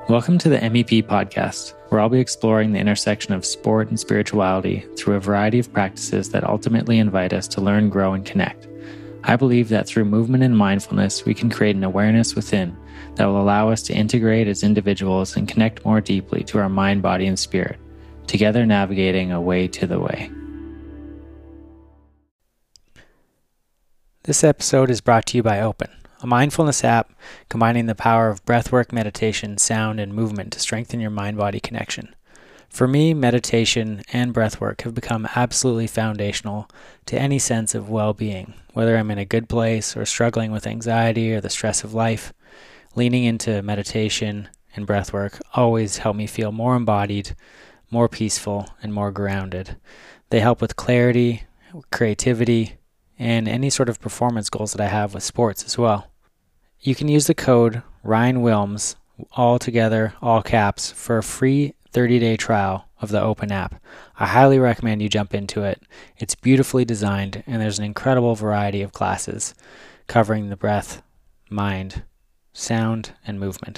Welcome to the MEP podcast, where I'll be exploring the intersection of sport and spirituality through a variety of practices that ultimately invite us to learn, grow, and connect. I believe that through movement and mindfulness, we can create an awareness within that will allow us to integrate as individuals and connect more deeply to our mind, body, and spirit, together navigating a way to the way. This episode is brought to you by Open, a mindfulness app combining the power of breathwork, meditation, sound, and movement to strengthen your mind-body connection. For me, meditation and breathwork have become absolutely foundational to any sense of well-being, whether I'm in a good place or struggling with anxiety or the stress of life. Leaning into meditation and breathwork always help me feel more embodied, more peaceful, and more grounded. They help with clarity, creativity, and any sort of performance goals that I have with sports as well. You can use the code Ryan Wilms, all together, all caps, for a free 30-day trial of the Open app. I highly recommend you jump into it. It's beautifully designed, and there's an incredible variety of classes covering the breath, mind, sound, and movement.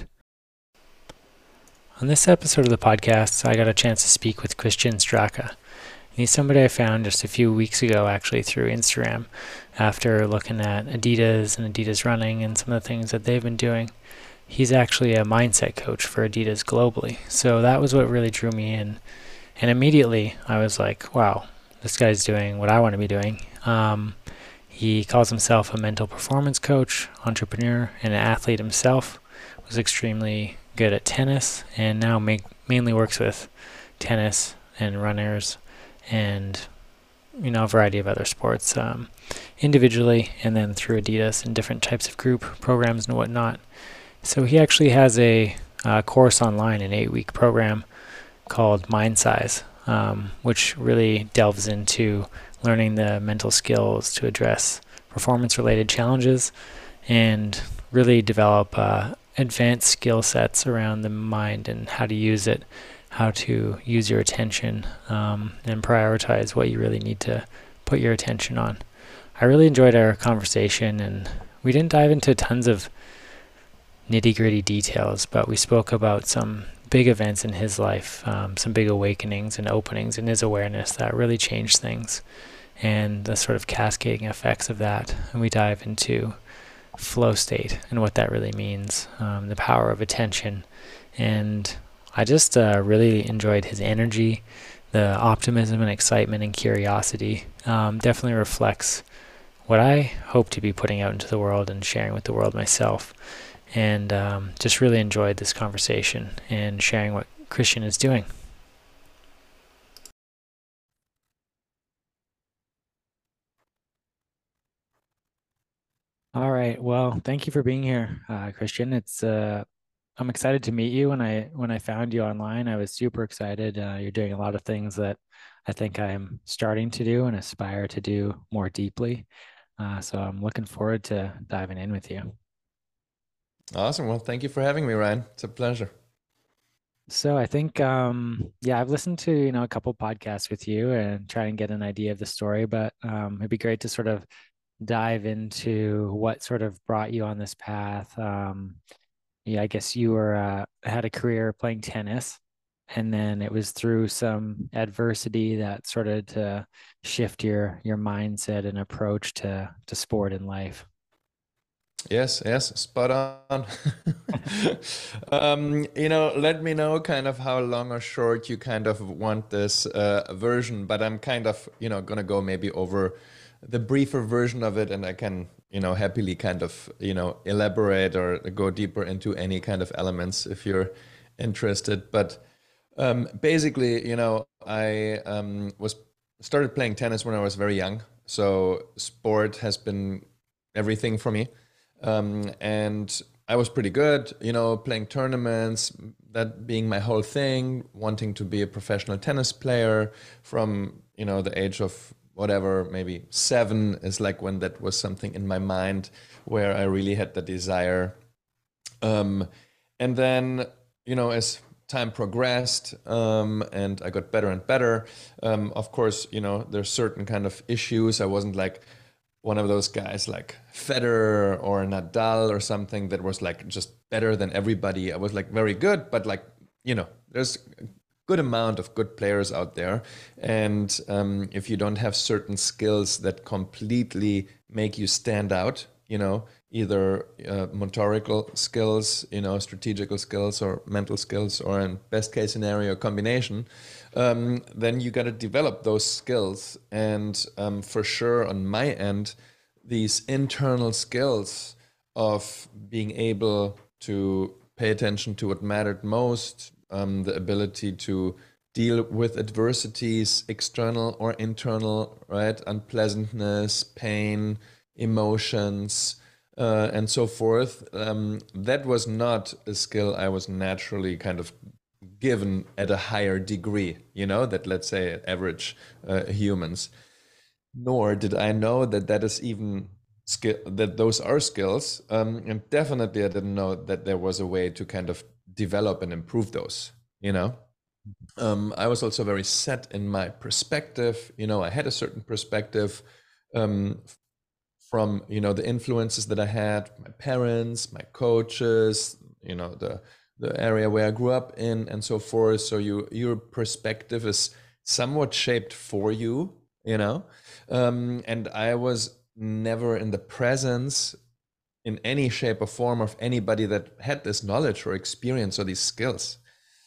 On this episode of the podcast, I got a chance to speak with Christian Straka. He's somebody I found just a few weeks ago, actually, through Instagram, after looking at Adidas and Adidas Running and some of the things that they've been doing. He's actually a mindset coach for Adidas globally. So that was what really drew me in. And immediately I was like, wow, this guy's doing what I want to be doing. He calls himself a mental performance coach, entrepreneur, and an athlete himself. Was extremely good at tennis, and now mainly works with tennis and runners and a variety of other sports individually, and then through Adidas and different types of group programs and whatnot. So he actually has a course online, an 8-week program called Mind Size, which really delves into learning the mental skills to address performance-related challenges and really develop advanced skill sets around the mind and how to use it, how to use your attention and prioritize what you really need to put your attention on. I really enjoyed our conversation, and we didn't dive into tons of nitty-gritty details, but we spoke about some big events in his life, some big awakenings and openings in his awareness that really changed things, and the sort of cascading effects of that. And we dive into flow state and what that really means, the power of attention, and I just really enjoyed his energy, the optimism and excitement and curiosity. Definitely reflects what I hope to be putting out into the world and sharing with the world myself. And just really enjoyed this conversation and sharing what Christian is doing. All right. Well, thank you for being here, Christian. I'm excited to meet you. When I found you online, I was super excited. You're doing a lot of things that I think I'm starting to do and aspire to do more deeply. So I'm looking forward to diving in with you. Awesome. Well, thank you for having me, Ryan. It's a pleasure. So I think, I've listened to, a couple podcasts with you and try and get an idea of the story, but it'd be great to sort of dive into what sort of brought you on this path. Yeah, I guess you had a career playing tennis, and then it was through some adversity that started to shift your mindset and approach to sport and life. Yes, spot on. Let me know kind of how long or short you kind of want this version, but I'm kind of, gonna go maybe over the briefer version of it, and I can, happily kind of, elaborate or go deeper into any kind of elements if you're interested. But basically, I was started playing tennis when I was very young, so sport has been everything for me. And I was pretty good, playing tournaments, that being my whole thing, wanting to be a professional tennis player from, the age of whatever, maybe 7 is like when that was something in my mind where I really had the desire. Um, and then, as time progressed, and I got better and better, of course, there's certain kind of issues. I wasn't like one of those guys like Federer or Nadal or something that was like just better than everybody. I was like very good, but like, there's a good amount of good players out there. And if you don't have certain skills that completely make you stand out, either motorical skills, strategical skills or mental skills, or in best case scenario, combination, then you got to develop those skills. And for sure on my end, these internal skills of being able to pay attention to what mattered most, the ability to deal with adversities, external or internal, right? Unpleasantness, pain, emotions, and so forth. That was not a skill I was naturally kind of given at a higher degree, that let's say average humans. Nor did I know that is even skill, that those are skills. And definitely I didn't know that there was a way to kind of develop and improve those, I was also very set in my perspective. I had a certain perspective from the influences that I had, my parents, my coaches, the area where I grew up in, and so forth. So your perspective is somewhat shaped for you, and I was never in the presence in any shape or form of anybody that had this knowledge or experience or these skills.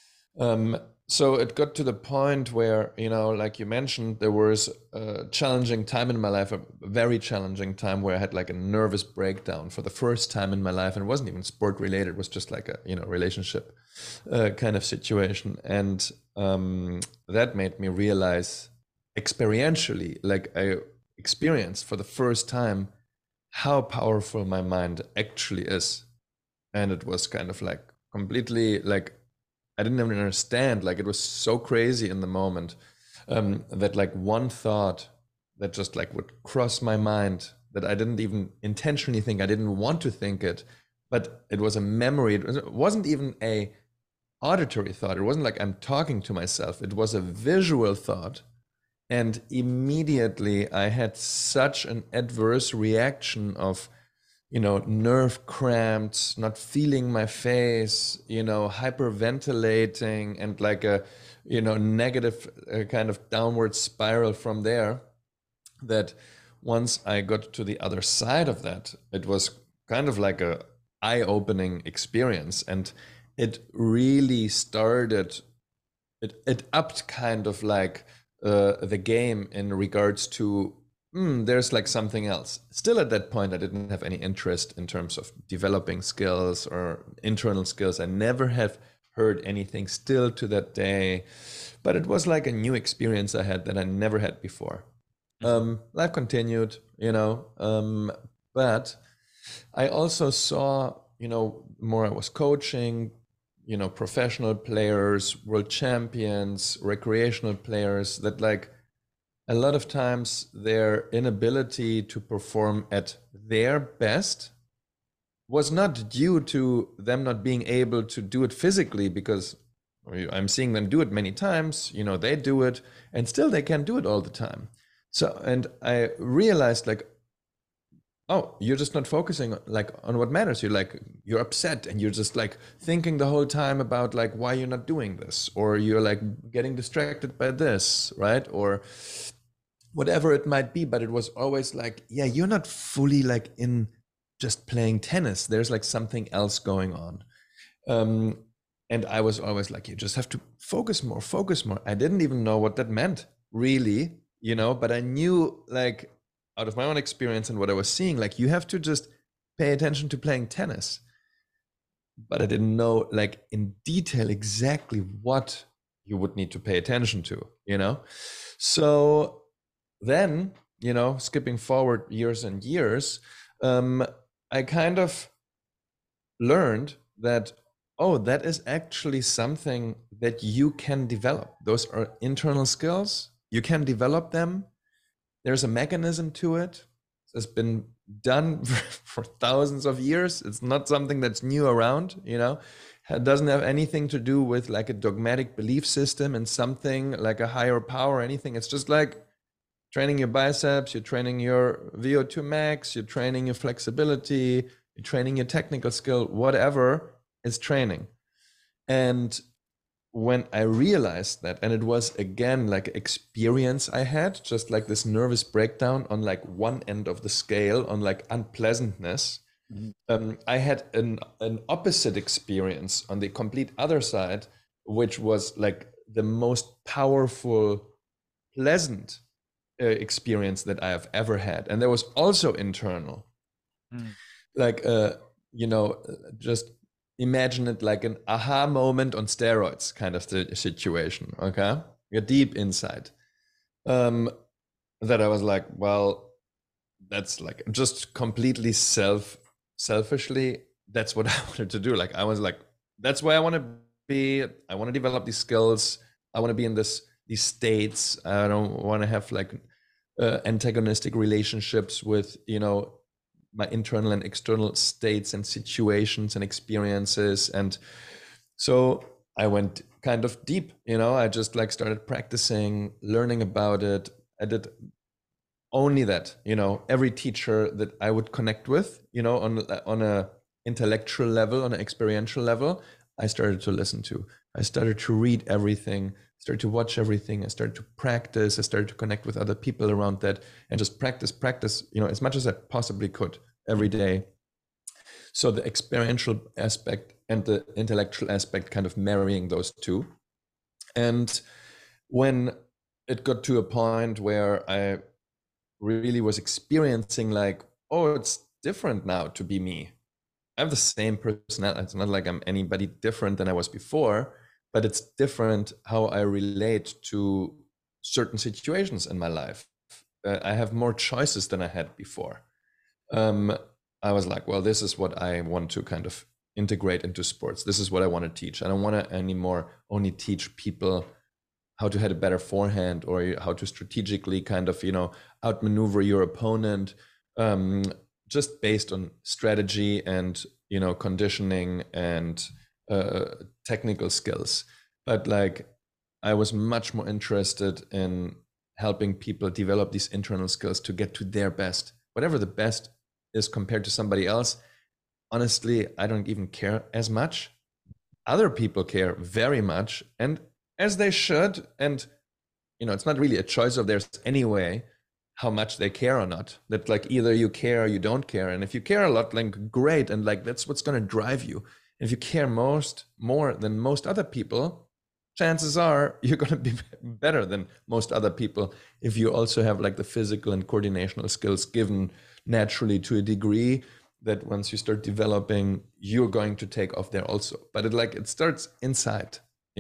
So it got to the point where, like you mentioned, there was a challenging time in my life, a very challenging time where I had like a nervous breakdown for the first time in my life. And it wasn't even sport related. It was just like a, relationship kind of situation. And that made me realize experientially, like I experienced for the first time how powerful my mind actually is. And it was kind of like completely like, I didn't even understand, like it was so crazy in the moment that like one thought that just like would cross my mind that I didn't even intentionally think, I didn't want to think it, but it was a memory. It wasn't even a auditory thought. It wasn't like I'm talking to myself. It was a visual thought. And immediately I had such an adverse reaction of, nerve cramps, not feeling my face, hyperventilating, and like a, negative kind of downward spiral from there. That once I got to the other side of that, it was kind of like a eye-opening experience. And it really started, it upped kind of like the game in regards to there's like something else. Still at that point, I didn't have any interest in terms of developing skills or internal skills. I never have heard anything still to that day, but it was like a new experience I had that I never had before. Life continued, but I also saw, more I was coaching, professional players, world champions, recreational players that like, a lot of times their inability to perform at their best was not due to them not being able to do it physically, because I'm seeing them do it many times, they do it and still they can't do it all the time. So, and I realized like, oh, you're just not focusing like on what matters. You're upset and you're just like thinking the whole time about like why you're not doing this, or you're like getting distracted by this, right? Or whatever it might be. But it was always like, yeah, you're not fully like in just playing tennis. There's like something else going on. And I was always like, you just have to focus more, focus more. I didn't even know what that meant really, but I knew like out of my own experience and what I was seeing, like you have to just pay attention to playing tennis. But I didn't know like in detail exactly what you would need to pay attention to, So then, skipping forward years and years, I kind of learned that, oh, that is actually something that you can develop. Those are internal skills. You can develop them. There's a mechanism to it. It's been done for thousands of years. It's not something that's new around, It doesn't have anything to do with like a dogmatic belief system and something like a higher power or anything. It's just like, training your biceps, you're training your VO2 max, you're training your flexibility, you're training your technical skill, whatever is training. And when I realized that, and it was again like experience I had, just like this nervous breakdown on like one end of the scale, on like unpleasantness, I had an opposite experience on the complete other side, which was like the most powerful, pleasant experience that I have ever had. And that was also internal. Like, just imagine it like an aha moment on steroids kind of the situation. Okay. You're deep inside. That I was like, well, that's like just completely selfishly, that's what I wanted to do. Like, I was like, that's where I want to be. I want to develop these skills. I want to be in these states. I don't want to have like antagonistic relationships with, my internal and external states and situations and experiences. And so I went kind of deep, I just like started practicing, learning about it. I did only that, every teacher that I would connect with, on a intellectual level, on an experiential level, I started to listen to. I started to read everything, started to watch everything. I started to practice. I started to connect with other people around that and just practice, as much as I possibly could every day. So the experiential aspect and the intellectual aspect kind of marrying those two. And when it got to a point where I really was experiencing like, oh, it's different now to be me. I have the same personality. It's not like I'm anybody different than I was before, but it's different how I relate to certain situations in my life. I have more choices than I had before. I was like, well, this is what I want to kind of integrate into sports. This is what I want to teach. I don't want to anymore only teach people how to hit a better forehand or how to strategically kind of, outmaneuver your opponent, just based on strategy and, conditioning and technical skills. But like, I was much more interested in helping people develop these internal skills to get to their best, whatever the best is compared to somebody else. Honestly, I don't even care as much. Other people care very much, and as they should. And, it's not really a choice of theirs anyway, how much they care or not. That like either you care or you don't care. And if you care a lot, like great. And like, that's what's going to drive you. And if you care more than most other people, chances are you're going to be better than most other people if you also have like the physical and coordinational skills given naturally to a degree that once you start developing, you're going to take off there also. But it starts inside,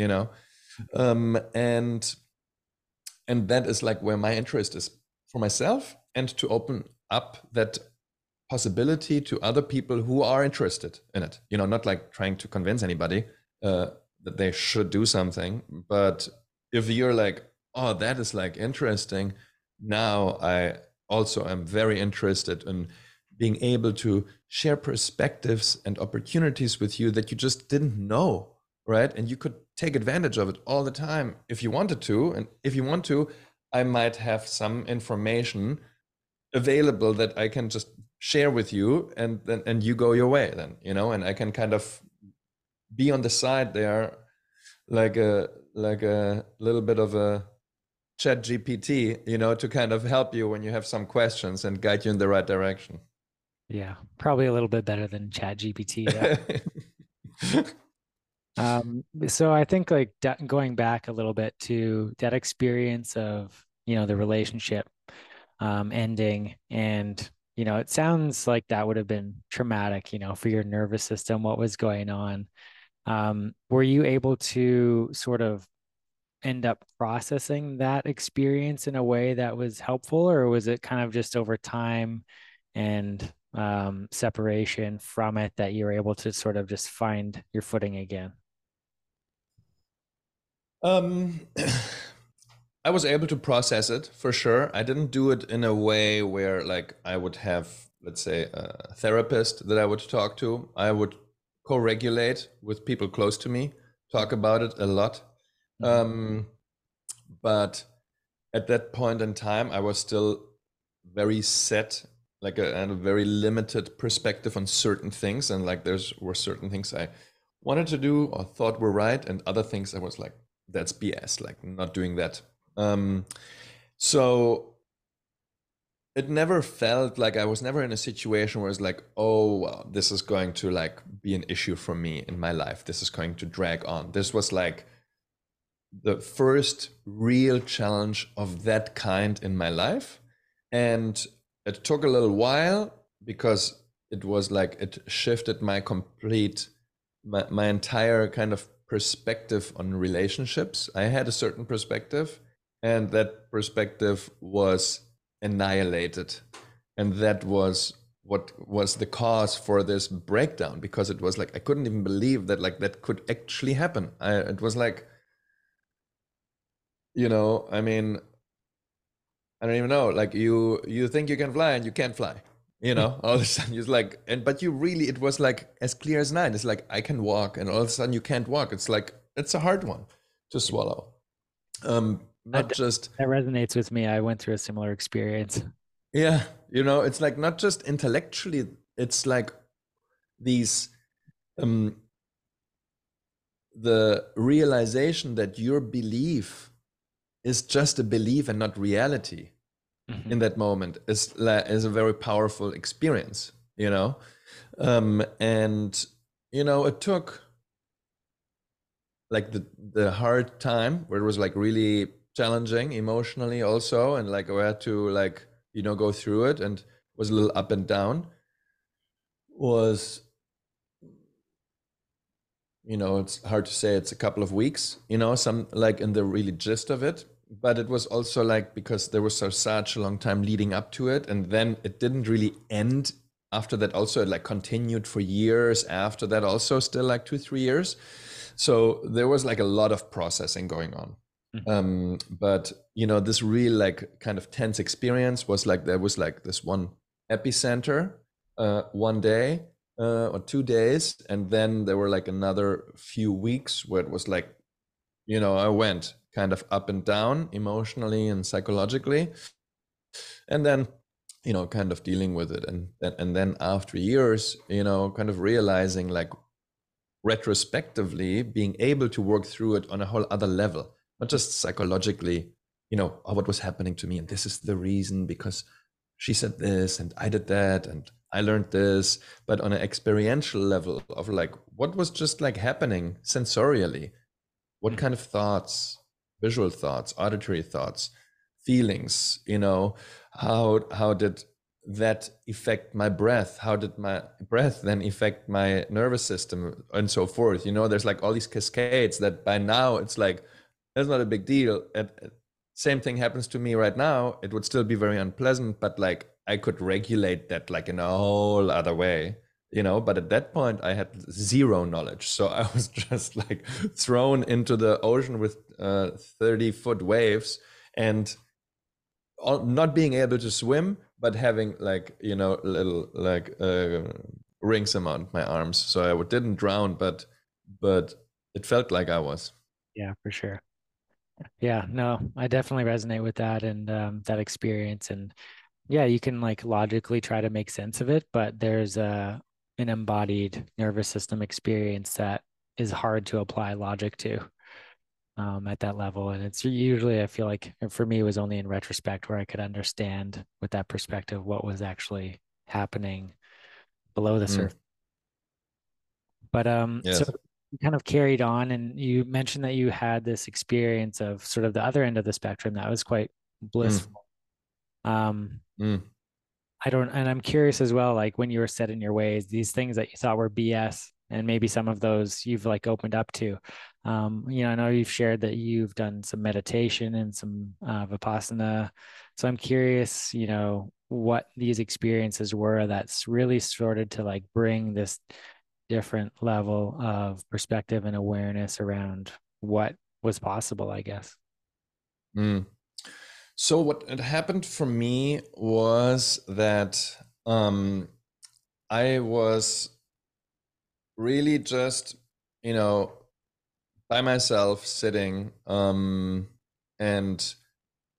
and that is like where my interest is for myself, and to open up that possibility to other people who are interested in it. Not like trying to convince anybody that they should do something, but if you're like, oh, that is like interesting, now I also am very interested in being able to share perspectives and opportunities with you that you just didn't know, right? And you could take advantage of it all the time if you wanted to. And if you want to, I might have some information available that I can just share with you, and you go your way then, and I can kind of be on the side there, like a little bit of a chat GPT, to kind of help you when you have some questions and guide you in the right direction. Yeah, probably a little bit better than Chat GPT. Yeah. So I think like going back a little bit to that experience of, the relationship ending, and, it sounds like that would have been traumatic, for your nervous system, what was going on. Were you able to sort of end up processing that experience in a way that was helpful, or was it kind of just over time and separation from it that you were able to sort of just find your footing again? Um, I was able to process it for sure. I didn't do it in a way where like I would have, let's say, a therapist that I would talk to. I would co-regulate with people close to me, talk about it a lot. But at that point in time, I was still very set, like a very limited perspective on certain things, and like there's were certain things I wanted to do or thought were right, and other things I was like, that's BS, like not doing that. So it never felt like I was never in a situation where it's like, oh, well, this is going to like be an issue for me in my life. This is going to drag on. This was like the first real challenge of that kind in my life. And it took a little while because it was like it shifted my entire kind of perspective on relationships. I had a certain perspective, and that perspective was annihilated. And that was what was the cause for this breakdown, because it was like I couldn't even believe that like that could actually happen. It was like, I mean, I don't even know. Like you think you can fly and you can't fly. All of a sudden you're like, but you really, it was like as clear as night. It's like I can walk, and all of a sudden you can't walk. It's like it's a hard one to swallow. Not That just, that resonates with me. I went through a similar experience. yeah, it's like not just intellectually. It's like these um the realization that your belief is just a belief and not reality Hmm. in that moment is a very powerful experience, and it took like the hard time where it was like really challenging emotionally also, and like I had to like go through it, and was a little up and down, was it's hard to say, it's a couple of weeks, some like in the really gist of it. But it was also like because there was such a long time leading up to it, and then it didn't really end after that. Also, it like continued for years after that, also still like 2 3 years. So there was like a lot of processing going on. Hmm. But this real like kind of tense experience was like there was like this one epicenter one day or 2 days, and then there were like another few weeks where it was like, I went kind of up and down emotionally and psychologically, and then kind of dealing with it, and then after years, kind of realizing like retrospectively being able to work through it on a whole other level, not just psychologically, oh, what was happening to me, and this is the reason because she said this and I did that and I learned this, but on an experiential level of like what was just like happening sensorially, what kind of thoughts, visual thoughts, auditory thoughts, feelings, how did that affect my breath, how did my breath then affect my nervous system, and so forth. There's like all these cascades that by now it's like that's not a big deal. Same thing happens to me right now, it would still be very unpleasant, but like I could regulate that like in a whole other way. But at that point I had zero knowledge, so I was just like thrown into the ocean with 30-foot waves, and not being able to swim, but having like little like rings around my arms, so I didn't drown, but it felt like I was. Yeah, for sure. Yeah, no, I definitely resonate with that and that experience. And yeah, you can like logically try to make sense of it, but there's an embodied nervous system experience that is hard to apply logic to at that level. And it's usually, I feel like for me, it was only in retrospect where I could understand with that perspective what was actually happening below the Mm, surface. But so yes. you kind of carried on, and you mentioned that you had this experience of sort of the other end of the spectrum that was quite Mm, blissful. Um, mm, I don't, and I'm curious as well, like when you were set in your ways, these things that you thought were BS, and maybe some of those you've like opened up to. I know you've shared that you've done some meditation and some Vipassana. So I'm curious, what these experiences were that's really started to like bring this different level of perspective and awareness around what was possible, I guess. mm. So what had happened for me was that I was really just, you know, by myself sitting and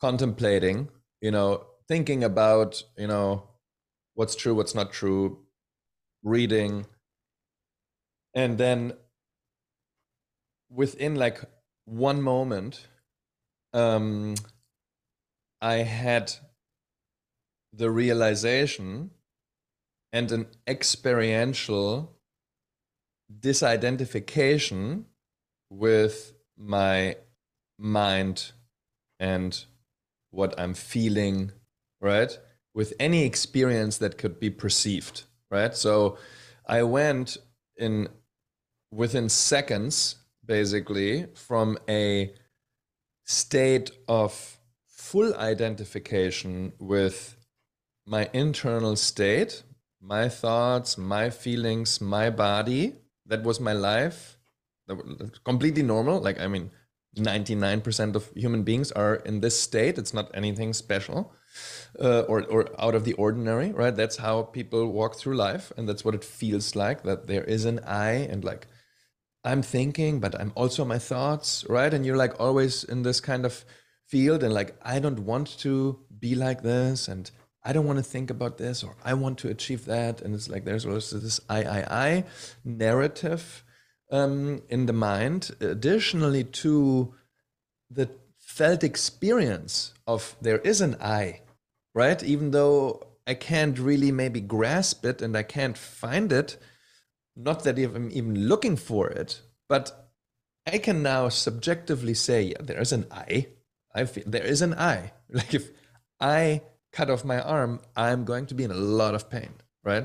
contemplating, thinking about, what's true, what's not true, reading. And then within like one moment, I had the realization and an experiential disidentification with my mind and what I'm feeling, right? With any experience that could be perceived, right? So I went in within seconds, basically, from a state of full identification with my internal state, my thoughts, my feelings, my body. That was my life. That was completely normal. Like, I mean, 99% of human beings are in this state. It's not anything special or out of the ordinary, right? That's how people walk through life. And that's what it feels like, that there is an I, and like, I'm thinking, but I'm also my thoughts, right? And you're like always in this kind of field, and like, I don't want to be like this, and I don't want to think about this, or I want to achieve that. And it's like there's also this I narrative in the mind, additionally to the felt experience of there is an I, right? Even though I can't really maybe grasp it and I can't find it, not that I'm even looking for it, but I can now subjectively say, yeah, there is an I. I feel there is an I. Like if I cut off my arm, I'm going to be in a lot of pain, right?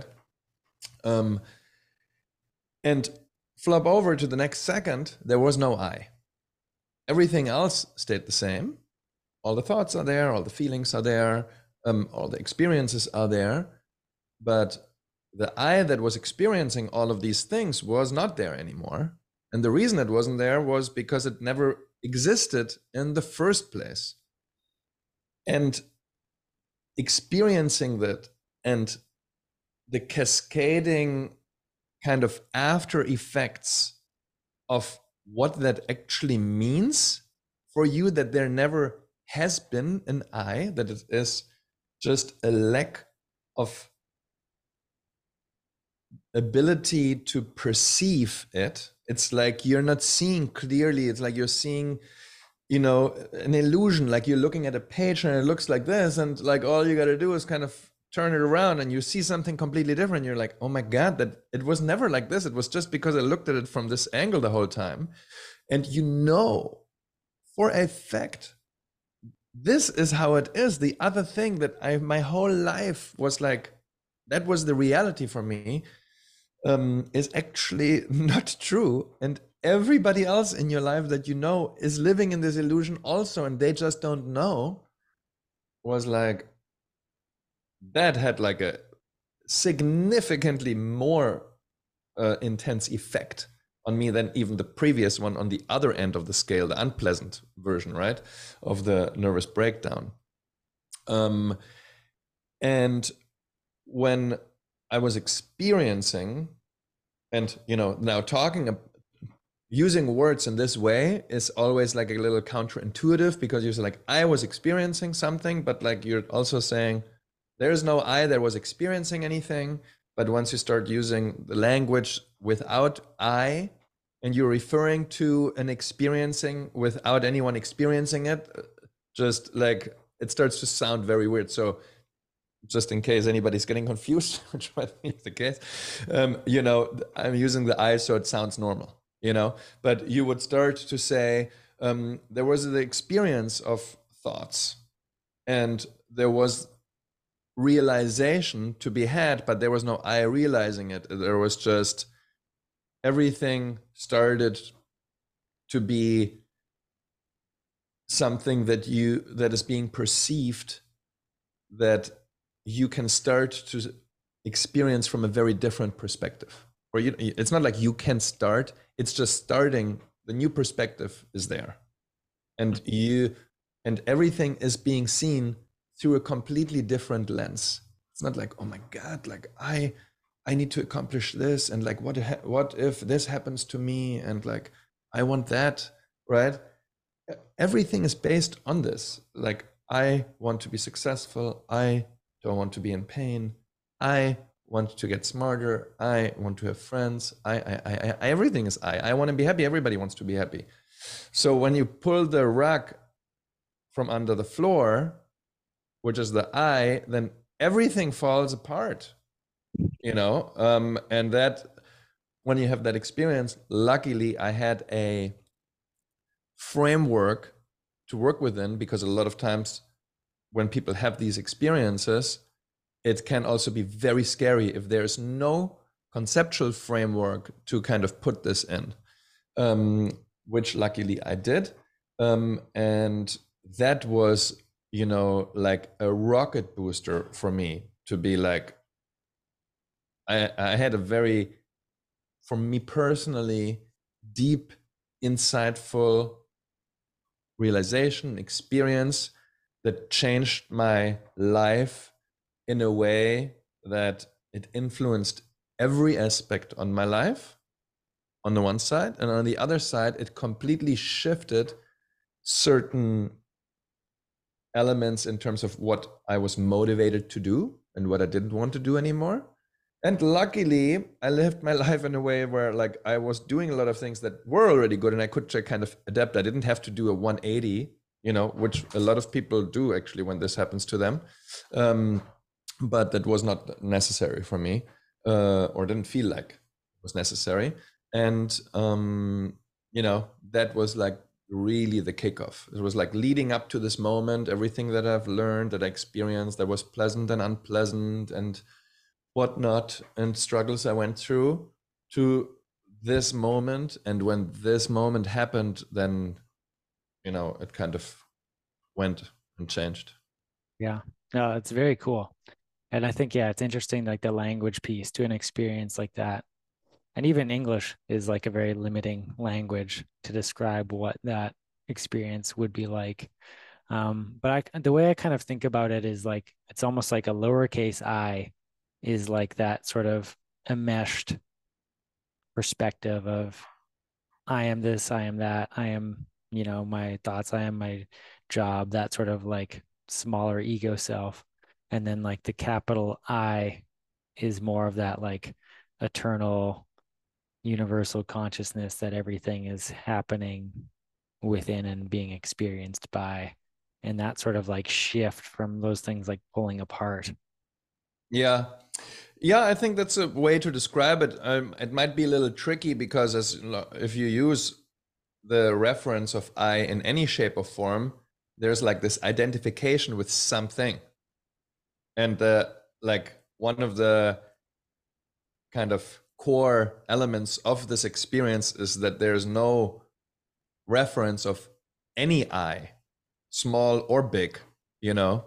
And flop over to the next second, there was no I. Everything else stayed the same. All the thoughts are there, all the feelings are there, all the experiences are there, but the I that was experiencing all of these things was not there anymore. And the reason it wasn't there was because it never existed in the first place. And experiencing that and the cascading kind of after effects of what that actually means for you, that there never has been an I, that it is just a lack of ability to perceive it. It's like you're not seeing clearly. It's like you're seeing, an illusion, like you're looking at a page and it looks like this, and like all you got to do is kind of turn it around and you see something completely different. You're like, oh my God, that it was never like this. It was just because I looked at it from this angle the whole time. And for a fact, this is how it is. The other thing that my whole life was like, that was the reality for me, is actually not true. And everybody else in your life that is living in this illusion also, and they just don't know, was like, that had like a significantly more intense effect on me than even the previous one on the other end of the scale, the unpleasant version, right, of the nervous breakdown. And when I was experiencing, and now using words in this way is always like a little counterintuitive, because you're like, I was experiencing something, but like you're also saying there's no I that was experiencing anything. But once you start using the language without I, and you're referring to an experiencing without anyone experiencing it, just like it starts to sound very weird. So just in case anybody's getting confused, which might be the case, I'm using the I so it sounds normal, but you would start to say, there was the experience of thoughts, and there was realization to be had, but there was no I realizing it. There was just everything started to be something that is being perceived, that you can start to experience from a very different perspective. Or it's not like you can start, it's just starting. The new perspective is there, and everything is being seen through a completely different lens. It's not like, oh my God, like I need to accomplish this, and like what if this happens to me, and like I want that, right? Everything is based on this. Like I want to be successful. I don't want to be in pain. I want to get smarter. I want to have friends. Everything is I. I want to be happy. Everybody wants to be happy. So when you pull the rug from under the floor, which is the I, then everything falls apart, you know? And that, when you have that experience, luckily I had a framework to work within, because a lot of times when people have these experiences, it can also be very scary if there's no conceptual framework to kind of put this in, which luckily I did. And that was, you know, like a rocket booster for me to be like, I had a very, for me personally, deep, insightful realization, experience that changed my life in a way that it influenced every aspect on my life on the one side, and on the other side it completely shifted certain elements in terms of what I was motivated to do and what I didn't want to do anymore. And luckily I lived my life in a way where like I was doing a lot of things that were already good and I could kind of adapt. I didn't have to do a 180, you know, which a lot of people do actually when this happens to them. But that was not necessary for me, or didn't feel like it was necessary. And, you know, that was like really the kickoff. It was like leading up to this moment, everything that I've learned, that I experienced, that was pleasant and unpleasant and whatnot, and struggles I went through, to this moment. And when this moment happened, then, you know, it kind of went and changed. Yeah. No, it's very cool. And I think, yeah, it's interesting, like the language piece to an experience like that. And even English is like a very limiting language to describe what that experience would be like. But the way I kind of think about it is like it's almost like a lowercase I is like that sort of enmeshed perspective of I am this, I am that, I am, you know, my thoughts, I am my job, that sort of like smaller ego self. And then like the capital I is more of that like eternal universal consciousness that everything is happening within and being experienced by. And that sort of like shift from those things like pulling apart. Yeah. Yeah, I think that's a way to describe it. It might be a little tricky because if you use the reference of I in any shape or form, there's like this identification with something. And like one of the kind of core elements of this experience is that there's no reference of any I, small or big, you know.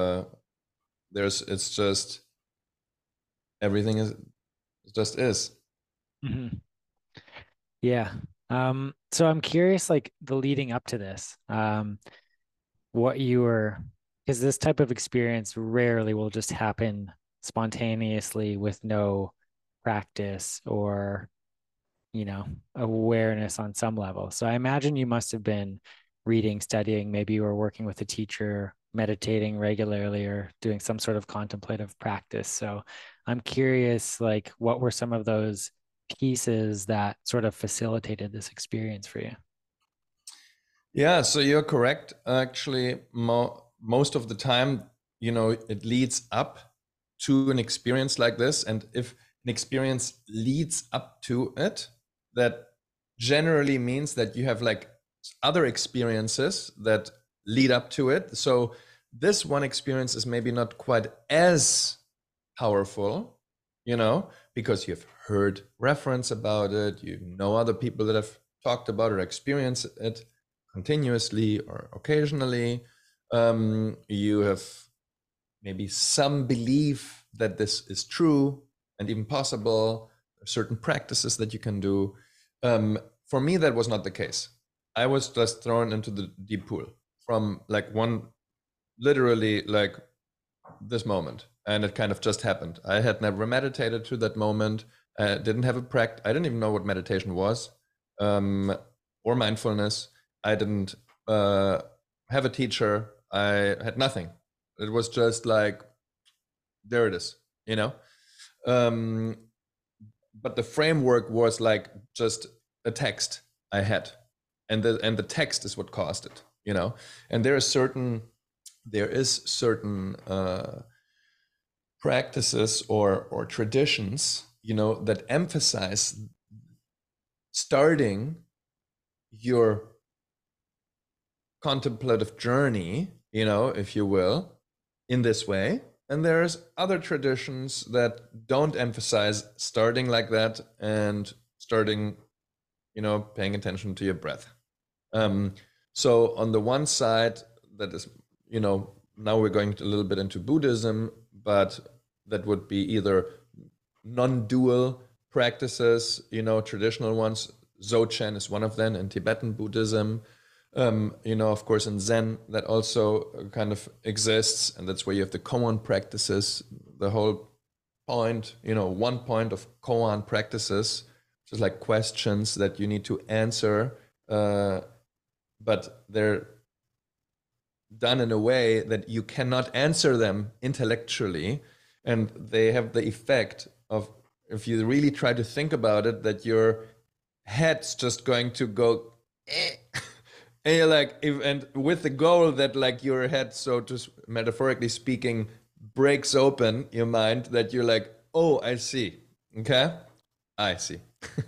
It's just everything is just is. Mhm. Yeah. So I'm curious, like the leading up to this, what you were, because this type of experience rarely will just happen spontaneously with no practice or, you know, awareness on some level. So I imagine you must have been reading, studying, maybe you were working with a teacher, meditating regularly, or doing some sort of contemplative practice. So I'm curious, like, what were some of those pieces that sort of facilitated this experience for you? Yeah, so you're correct. Actually, most of the time, you know, it leads up to an experience like this. And if an experience leads up to it, that generally means that you have like other experiences that lead up to it. So this one experience is maybe not quite as powerful, you know, because you've heard reference about it, you know other people that have talked about or experienced it continuously or occasionally. You have maybe some belief that this is true and even possible, certain practices that you can do. For me, that was not the case. I was just thrown into the deep pool from like one, literally like this moment. And it kind of just happened. I had never meditated to that moment. I didn't have a practice. I didn't even know what meditation was, or mindfulness. I didn't have a teacher. I had nothing. It was just like, there it is, you know. But the framework was like just a text I had, and the text is what caused it, you know. And there is certain practices or traditions, you know, that emphasize starting your contemplative journey, you know, if you will, in this way. And there's other traditions that don't emphasize starting like that and starting, you know, paying attention to your breath. So on the one side, that is, you know, now we're going a little bit into Buddhism, but that would be either non-dual practices, you know, traditional ones. Dzogchen is one of them in Tibetan Buddhism. You know, of course, in Zen, that also kind of exists, and that's where you have the koan practices. The whole point, you know, one point of koan practices, just like questions that you need to answer, but they're done in a way that you cannot answer them intellectually, and they have the effect of, if you really try to think about it, that your head's just going to go and you're like, and with the goal that like your head, so to metaphorically speaking, breaks open your mind, that you're like, oh, I see, okay, I see.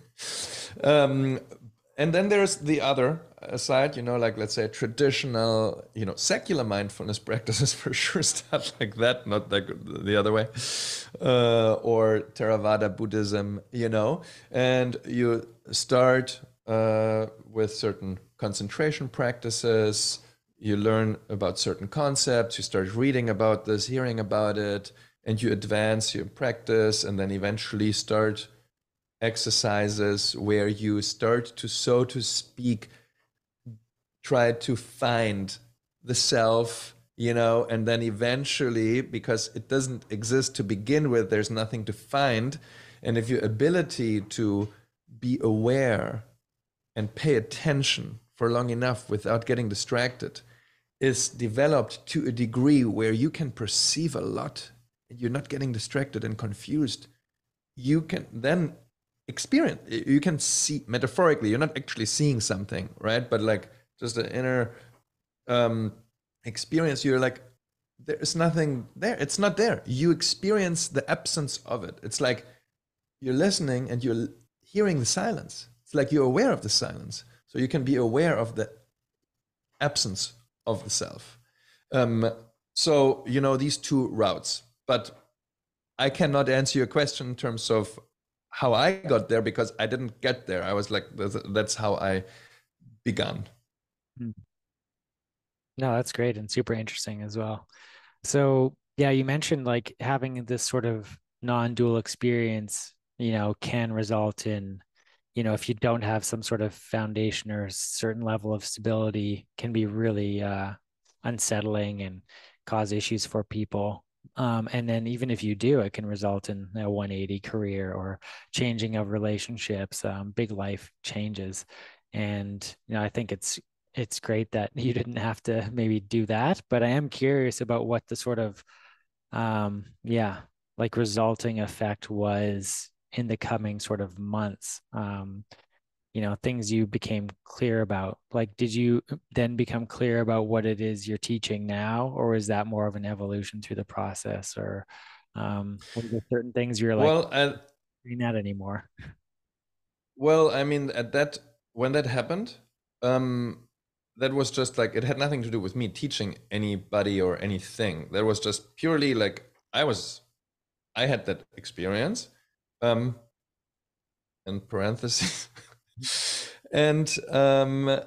And then there's the other side, you know, like, let's say traditional, you know, secular mindfulness practices for sure start like that, not like the other way, or Theravada Buddhism, you know, and you start with certain concentration practices, you learn about certain concepts, you start reading about this, hearing about it, and you advance your practice, and then eventually start exercises where you start to, so to speak, try to find the self, you know, and then eventually, because it doesn't exist to begin with, there's nothing to find. And if your ability to be aware and pay attention for long enough without getting distracted is developed to a degree where you can perceive a lot and you're not getting distracted and confused, you can then experience, you can see metaphorically, you're not actually seeing something, right? But like just an inner experience, you're like, there's nothing there, it's not there. You experience the absence of it. It's like you're listening and you're hearing the silence. It's like you're aware of the silence. So you can be aware of the absence of the self. So, you know, these two routes. But I cannot answer your question in terms of how I got there, because I didn't get there. I was like, that's how I began. No, that's great and super interesting as well. So, yeah, you mentioned like having this sort of non-dual experience, you know, can result in, you know, if you don't have some sort of foundation or certain level of stability, can be really unsettling and cause issues for people. And then even if you do, it can result in a 180 career or changing of relationships, big life changes. And, you know, I think it's great that you didn't have to maybe do that, but I am curious about what the sort of yeah, like resulting effect was in the coming sort of months. You know, things you became clear about. Like, did you then become clear about what it is you're teaching now, or is that more of an evolution through the process? Or were there certain things you're like, Well, doing that anymore? well, I mean, at that, when that happened, that was just like, it had nothing to do with me teaching anybody or anything. That was just purely like, I had that experience, in parentheses, and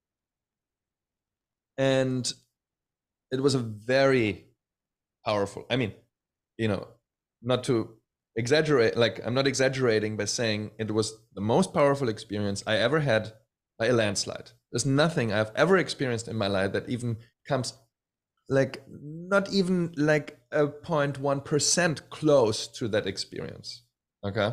and it was a very powerful. I mean, you know, not to exaggerate, like I'm not exaggerating by saying it was the most powerful experience I ever had by a landslide. There's nothing I've ever experienced in my life that even comes, like, not even like a 0.1% close to that experience. Okay.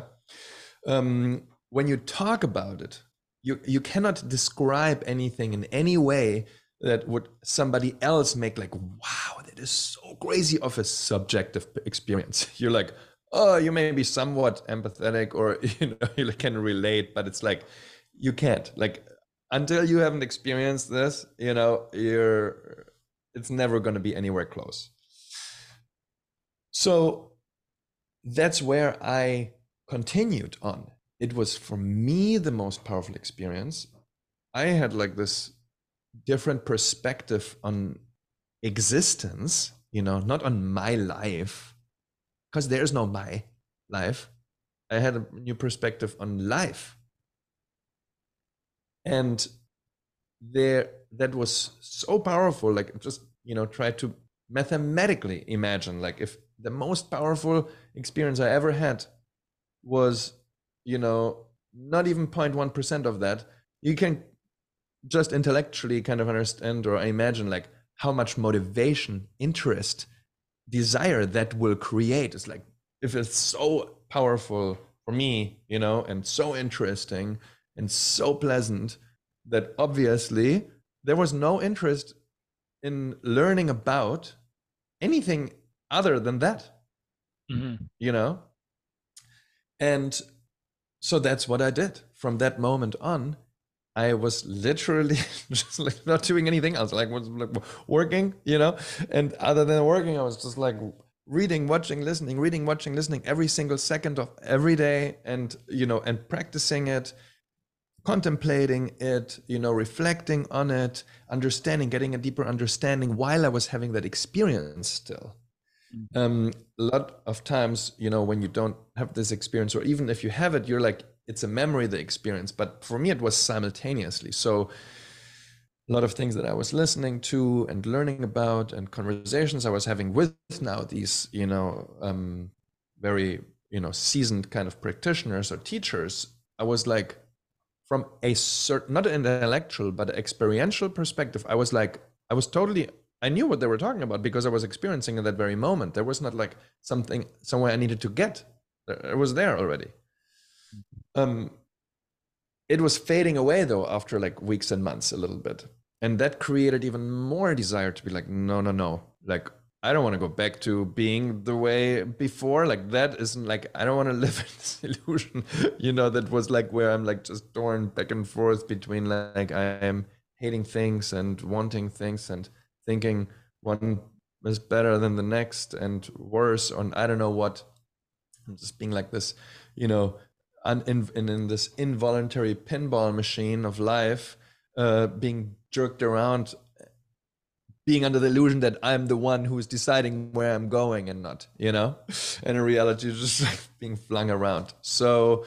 When you talk about it, you cannot describe anything in any way that would somebody else make like, wow, that is so crazy of a subjective experience. You're like, oh, you may be somewhat empathetic or you can relate, but it's like you can't. Like until you haven't experienced this, it's never going to be anywhere close. So that's where I continued on. It was for me the most powerful experience. I had like this different perspective on existence, not on my life, because there's no my life. I had a new perspective on life. And that was so powerful. Like just, try to mathematically imagine, like if the most powerful experience I ever had was, not even 0.1% of that, you can just intellectually kind of understand or imagine like how much motivation, interest, desire that will create. It's like, if it's so powerful for me, and so interesting and so pleasant, that obviously there was no interest in learning about anything other than that, And so that's what I did. From that moment on, I was literally just like not doing anything else, like was like working, and other than working, I was just like reading, watching, listening, reading, watching, listening every single second of every day, and and practicing it, contemplating it, reflecting on it, understanding, getting a deeper understanding while I was having that experience still. A lot of times, when you don't have this experience, or even if you have it, you're like, it's a memory, the experience. But for me, it was simultaneously. So a lot of things that I was listening to and learning about, and conversations I was having with now these, very, seasoned kind of practitioners or teachers, I was like, from a certain, not an intellectual, but experiential perspective, I was totally, I knew what they were talking about because I was experiencing in that very moment. There was not like something somewhere I needed to get. It was there already. It was fading away though after like weeks and months a little bit. And that created even more desire to be like, no. Like, I don't want to go back to being the way before. Like that isn't like, I don't want to live in this illusion, that was like where I'm like just torn back and forth between like I am hating things and wanting things and thinking one is better than the next and worse, or I don't know what. I'm just being like this, in this involuntary pinball machine of life, being jerked around, being under the illusion that I'm the one who's deciding where I'm going and not, and in reality, just like being flung around. So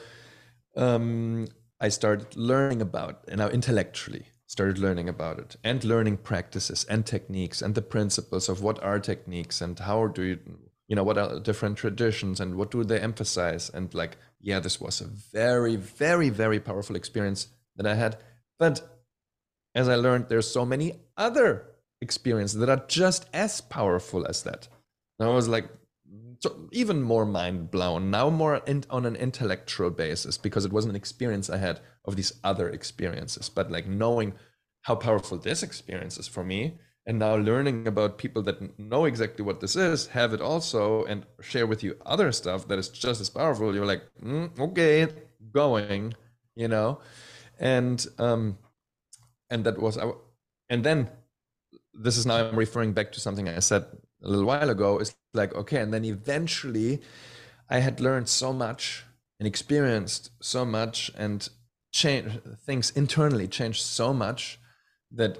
I started learning about, and now intellectually started learning about it, and learning practices and techniques and the principles of what are techniques and how do you, what are different traditions and what do they emphasize. And like, yeah, this was a very, very, very powerful experience that I had. But as I learned, there's so many other experiences that are just as powerful as that. And I was like, so even more mind blown, now more on an intellectual basis, because it was an experience I had of these other experiences. But like knowing how powerful this experience is for me, and now learning about people that know exactly what this is, have it also, and share with you other stuff that is just as powerful, you're like, okay, going, and that was, and then this is now I'm referring back to something I said a little while ago. It's like, okay, and then eventually I had learned so much and experienced so much and changed things internally, changed so much that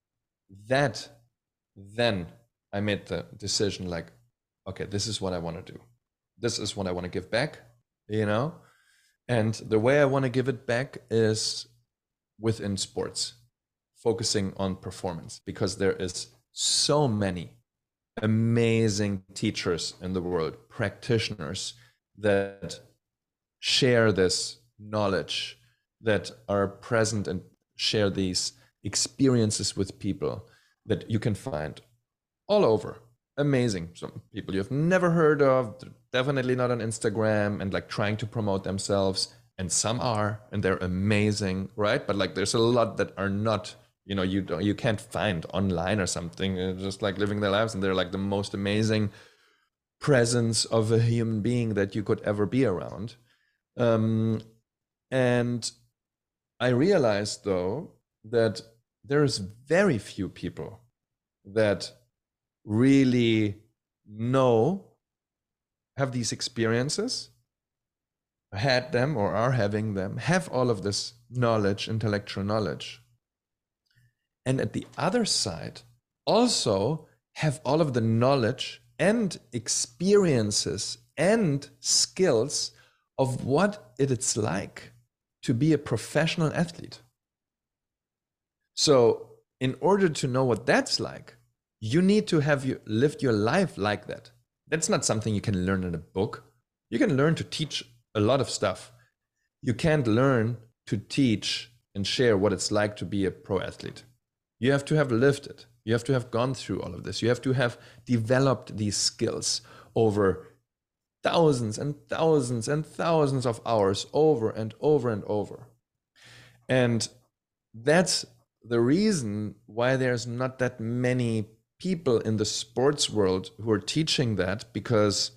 then I made the decision like, okay, this is what I want to do. This is what I want to give back, and the way I want to give it back is within sports, focusing on performance, because there is so many amazing teachers in the world, practitioners that share this knowledge, that are present and share these experiences with people that you can find all over. Amazing. Some people you've never heard of, definitely not on Instagram and like trying to promote themselves. And some are, and they're amazing, right? But like there's a lot that are not you can't find online or something. Just like living their lives, and they're like the most amazing presence of a human being that you could ever be around. And I realized though that there's very few people that really have these experiences, had them or are having them, have all of this knowledge, intellectual knowledge. And at the other side, also have all of the knowledge and experiences and skills of what it's like to be a professional athlete. So in order to know what that's like, you need to have lived your life like that. That's not something you can learn in a book. You can learn to teach a lot of stuff. You can't learn to teach and share what it's like to be a pro athlete. You have to have lived it. You have to have gone through all of this. You have to have developed these skills over thousands and thousands and thousands of hours over and over and over. And that's the reason why there's not that many people in the sports world who are teaching that, because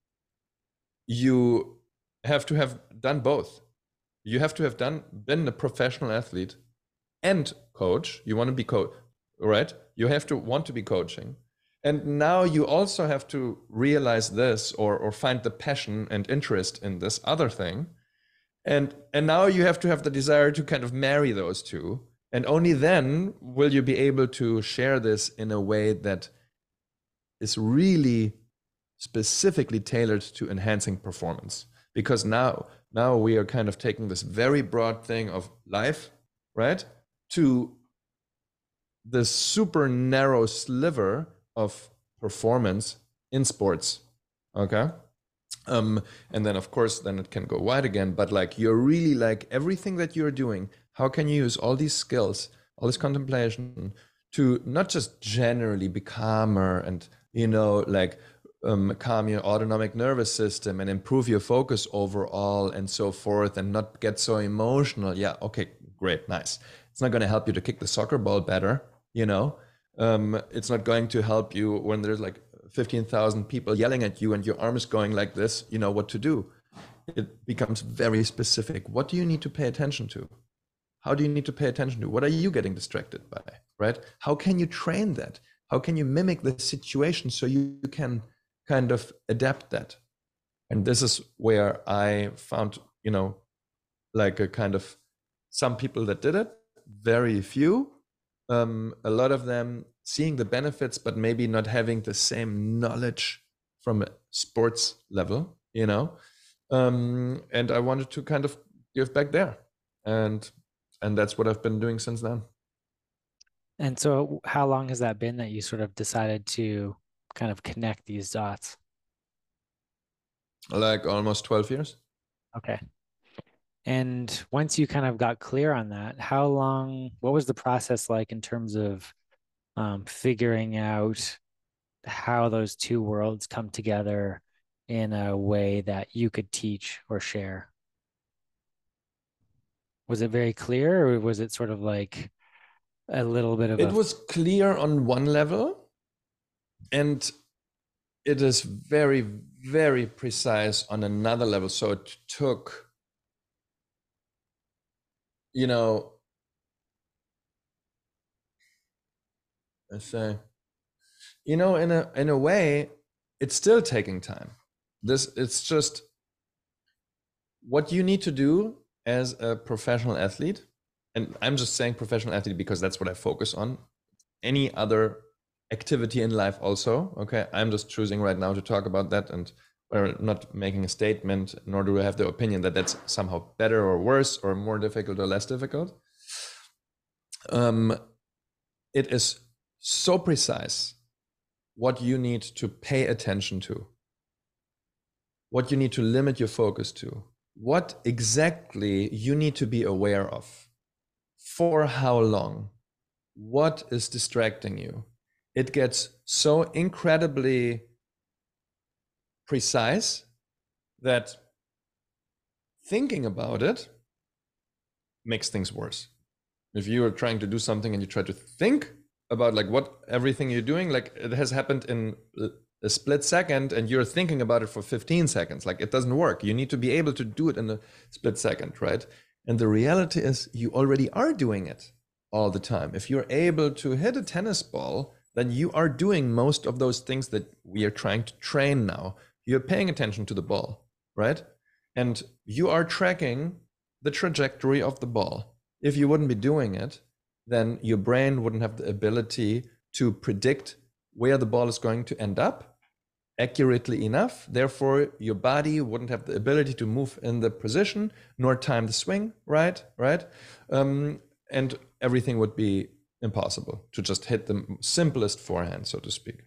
you have to have done both. You have to have been a professional athlete and coach. You want to be coach, right? You have to want to be coaching. And now you also have to realize this, or find the passion and interest in this other thing. And now you have to have the desire to kind of marry those two. And only then will you be able to share this in a way that is really specifically tailored to enhancing performance. Because now we are kind of taking this very broad thing of life, right, to the super narrow sliver of performance in sports. Okay. And then of course, then it can go wide again, but like you're really like everything that you're doing, how can you use all these skills, all this contemplation to not just generally be calmer and, like calm your autonomic nervous system and improve your focus overall and so forth, and not get so emotional. Yeah. Okay, great. Nice. It's not going to help you to kick the soccer ball better. It's not going to help you when there's like 15,000 people yelling at you and your arm is going like this, what to do. It becomes very specific. What do you need to pay attention to? How do you need to pay attention to? What are you getting distracted by, right? How can you train that? How can you mimic the situation so you can kind of adapt that? And this is where I found, like a kind of some people that did it, very few. A lot of them seeing the benefits, but maybe not having the same knowledge from a sports level, and I wanted to kind of give back there, and that's what I've been doing since then. And so how long has that been that you sort of decided to kind of connect these dots? Like almost 12 years. Okay. And once you kind of got clear on that, what was the process like in terms of figuring out how those two worlds come together in a way that you could teach or share? Was it very clear, or was it sort of like a little bit of It was clear on one level, and it is very, very precise on another level. So it took, I say, in a way, it's still taking time. It's just what you need to do as a professional athlete. And I'm just saying professional athlete because that's what I focus on. Any other activity in life also. Okay. I'm just choosing right now to talk about that, and we're not making a statement, nor do I have the opinion that that's somehow better or worse or more difficult or less difficult. It is so precise what you need to pay attention to, what you need to limit your focus to, what exactly you need to be aware of, for how long, what is distracting you. It gets so incredibly precise that thinking about it makes things worse. If you are trying to do something and you try to think about like what everything you're doing, like it has happened in a split second and you're thinking about it for 15 seconds, like it doesn't work. You need to be able to do it in a split second, right? And the reality is you already are doing it all the time. If you're able to hit a tennis ball, then you are doing most of those things that we are trying to train now. You're paying attention to the ball, right? And you are tracking the trajectory of the ball. If you wouldn't be doing it, then your brain wouldn't have the ability to predict where the ball is going to end up accurately enough. Therefore, your body wouldn't have the ability to move in the position nor time the swing, right? And everything would be impossible to just hit the simplest forehand, so to speak.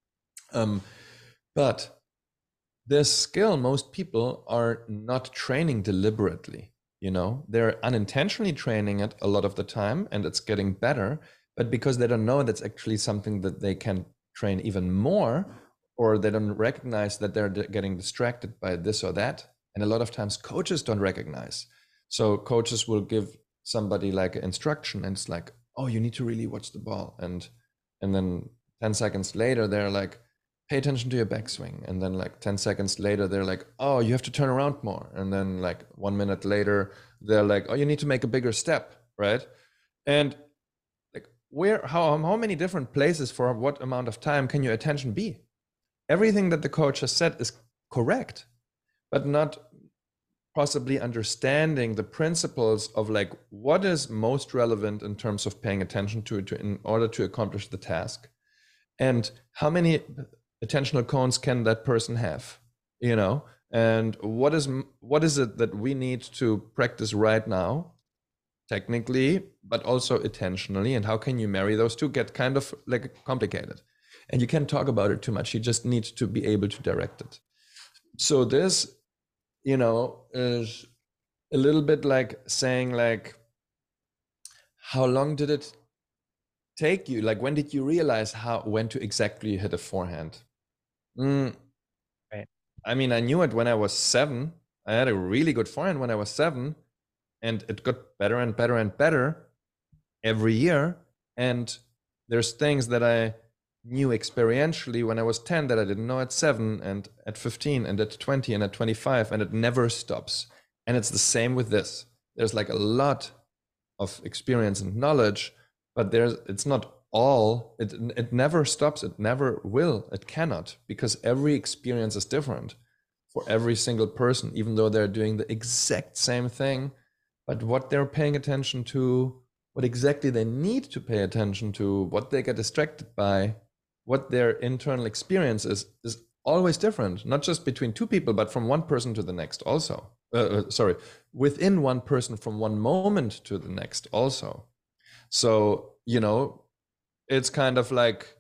But this skill, most people are not training deliberately. They're unintentionally training it a lot of the time, and it's getting better, but because they don't know that's actually something that they can train even more, or they don't recognize that they're getting distracted by this or that. And a lot of times coaches don't recognize. So coaches will give somebody like an instruction and it's like, oh, you need to really watch the ball. And then 10 seconds later, they're like, pay attention to your backswing. And then like 10 seconds later, they're like, oh, you have to turn around more. And then like 1 minute later, they're like, oh, you need to make a bigger step, right? And like how many different places for what amount of time can your attention be? Everything that the coach has said is correct, but not possibly understanding the principles of like what is most relevant in terms of paying attention to in order to accomplish the task, and how many attentional cones can that person have, and what is it that we need to practice right now, technically, but also attentionally, and how can you marry those two? Get kind of like complicated. And you can't talk about it too much. You just need to be able to direct it. So this, is a little bit like saying like, how long did it take you? Like, when did you realize when to exactly hit a forehand? Right. I mean, I knew it when I was 7. I had a really good forehand when I was 7, and it got better and better and better every year. And there's things that I knew experientially when I was 10 that I didn't know at 7 and at 15 and at 20 and at 25, and it never stops. And it's the same with this. There's like a lot of experience and knowledge, but it's not all, it never stops, it never will, it cannot, because every experience is different for every single person, even though they're doing the exact same thing. But what they're paying attention to, what exactly they need to pay attention to, what they get distracted by, what their internal experience is always different, not just between two people, but from one person to the next also. Within one person, from one moment to the next also. So, it's kind of like,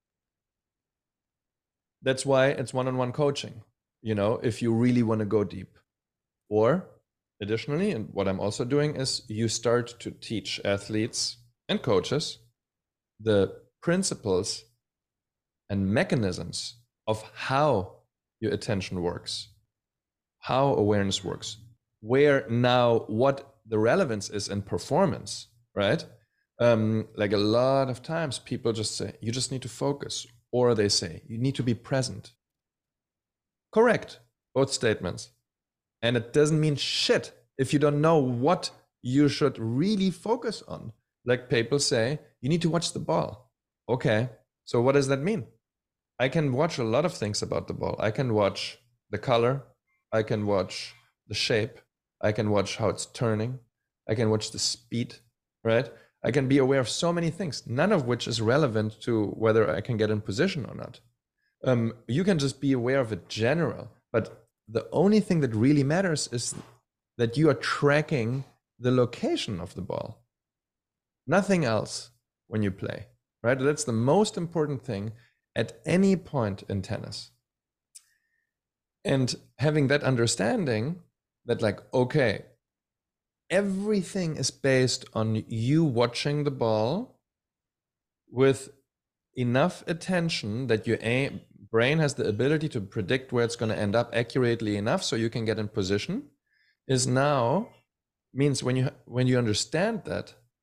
that's why it's one-on-one coaching, if you really want to go deep. Or additionally, and what I'm also doing is you start to teach athletes and coaches the principles and mechanisms of how your attention works, how awareness works, what the relevance is in performance, right? Like a lot of times people just say, you just need to focus, or they say, you need to be present. Correct, both statements. And it doesn't mean shit if you don't know what you should really focus on. Like people say, you need to watch the ball. Okay, so what does that mean? I can watch a lot of things about the ball. I can watch the color. I can watch the shape. I can watch how it's turning. I can watch the speed, right? I can be aware of so many things, none of which is relevant to whether I can get in position or not. You can just be aware of it general, but the only thing that really matters is that you are tracking the location of the ball. Nothing else when you play, right? That's the most important thing at any point in tennis. And having that understanding that like, okay, everything is based on you watching the ball with enough attention that your brain has the ability to predict where it's going to end up accurately enough so you can get in position, is now means when you understand that,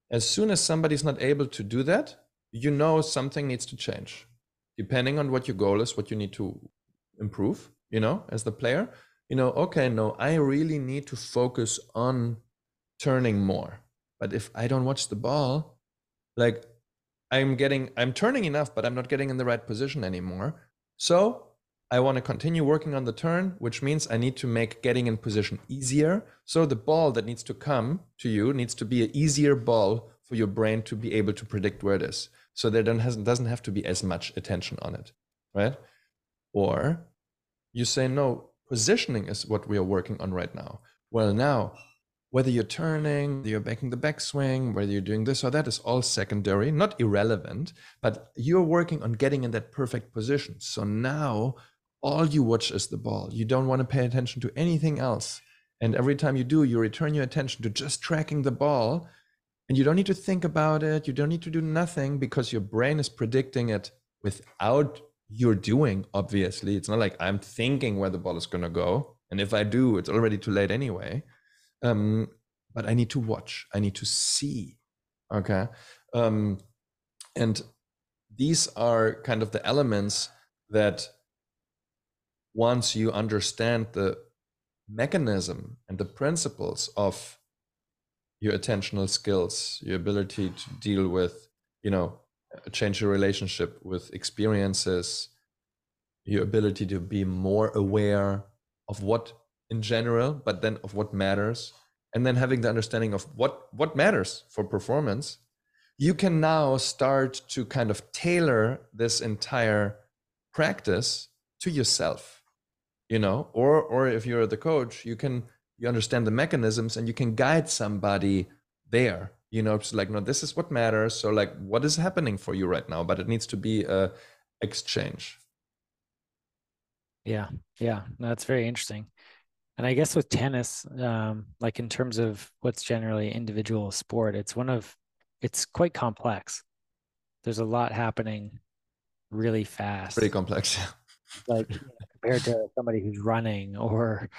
As soon as somebody's not able to do that, you know something needs to change. Depending on what your goal is, what you need to improve, as the player, okay, no, I really need to focus on turning more. But if I don't watch the ball, like I'm turning enough, but I'm not getting in the right position anymore. So I want to continue working on the turn, which means I need to make getting in position easier. So the ball that needs to come to you needs to be an easier ball for your brain to be able to predict where it is. So there doesn't have to be as much attention on it, right? Or you say, no, positioning is what we are working on right now. Well, now, whether you're turning, whether you're making the backswing, whether you're doing this or that is all secondary, not irrelevant, but you're working on getting in that perfect position. So now all you watch is the ball. You don't want to pay attention to anything else. And every time you do, you return your attention to just tracking the ball. And you don't need to think about it. You don't need to do nothing because your brain is predicting it without you're doing, obviously. It's not like I'm thinking where the ball is going to go. And if I do, it's already too late anyway. But I need to watch. I need to see. Okay. And these are kind of the elements that once you understand the mechanism and the principles of your attentional skills, your ability to deal with, change your relationship with experiences, your ability to be more aware of what in general, but then of what matters, and then having the understanding of what matters for performance, you can now start to kind of tailor this entire practice to yourself, or if you're the coach, you understand the mechanisms and you can guide somebody there, it's like, no, this is what matters. So like, what is happening for you right now? But it needs to be a exchange. Yeah. That's very interesting. And I guess with tennis, like in terms of what's generally individual sport, it's quite complex. There's a lot happening really fast. Pretty complex. Like compared to somebody who's running or,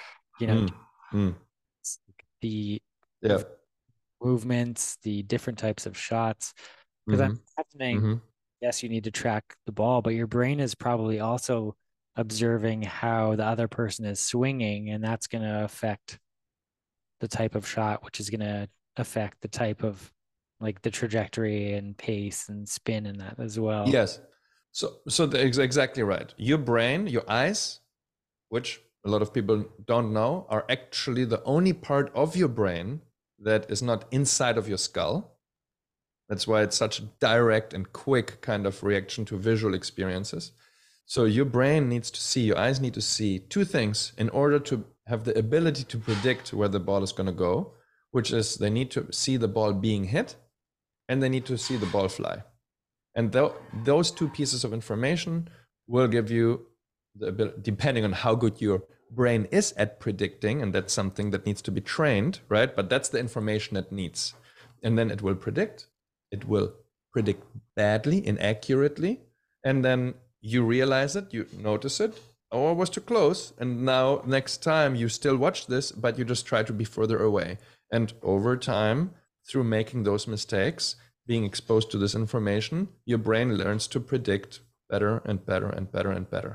the movements, the different types of shots. Because I'm imagining, yes, you need to track the ball, but your brain is probably also observing how the other person is swinging, and that's going to affect the type of shot, which is going to affect the type of like the trajectory and pace and spin in that as well. Yes. So exactly right. Your brain, your eyes, which a lot of people don't know, are actually the only part of your brain that is not inside of your skull. That's why it's such a direct and quick kind of reaction to visual experiences. So your brain needs to see, your eyes need to see two things in order to have the ability to predict where the ball is going to go, which is they need to see the ball being hit and they need to see the ball fly. And those two pieces of information will give you the ability, depending on how good your brain is at predicting, and that's something that needs to be trained, right? But that's the information it needs. And then it will predict. It will predict badly, inaccurately, and then you realize it, you notice it, oh, it was too close. And now next time you still watch this, but you just try to be further away. And over time, through making those mistakes, being exposed to this information, your brain learns to predict better and better and better and better.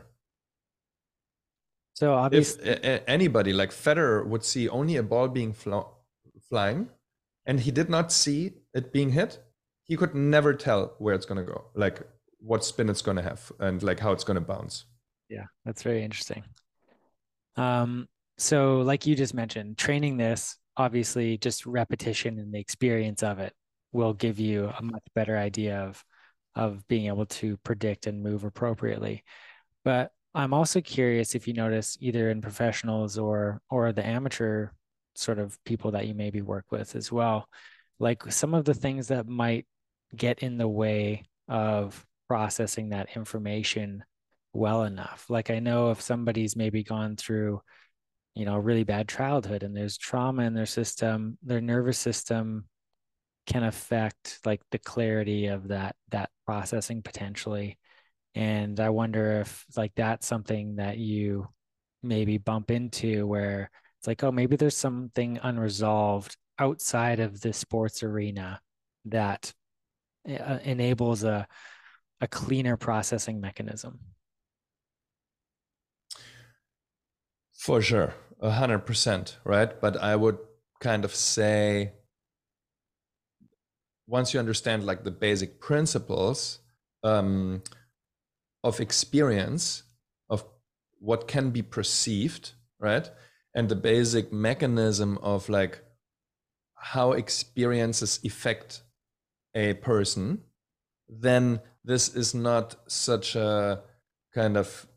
So obviously, if anybody like Federer would see only a ball being flying and he did not see it being hit, he could never tell where it's going to go, like what spin it's going to have and like how it's going to bounce. Yeah, that's very interesting. So like you just mentioned, training this, obviously just repetition and the experience of it will give you a much better idea of being able to predict and move appropriately. But I'm also curious if you notice either in professionals or the amateur sort of people that you maybe work with as well, like some of the things that might get in the way of processing that information well enough. Like I know if somebody's maybe gone through, a really bad childhood and there's trauma in their system, their nervous system can affect like the clarity of that processing potentially. And I wonder if like that's something that you maybe bump into where it's like, oh, maybe there's something unresolved outside of the sports arena that enables a cleaner processing mechanism. For sure, 100%, right? But I would kind of say, once you understand like the basic principles of experience, of what can be perceived, right? And the basic mechanism of like how experiences affect a person, then this is not such a kind of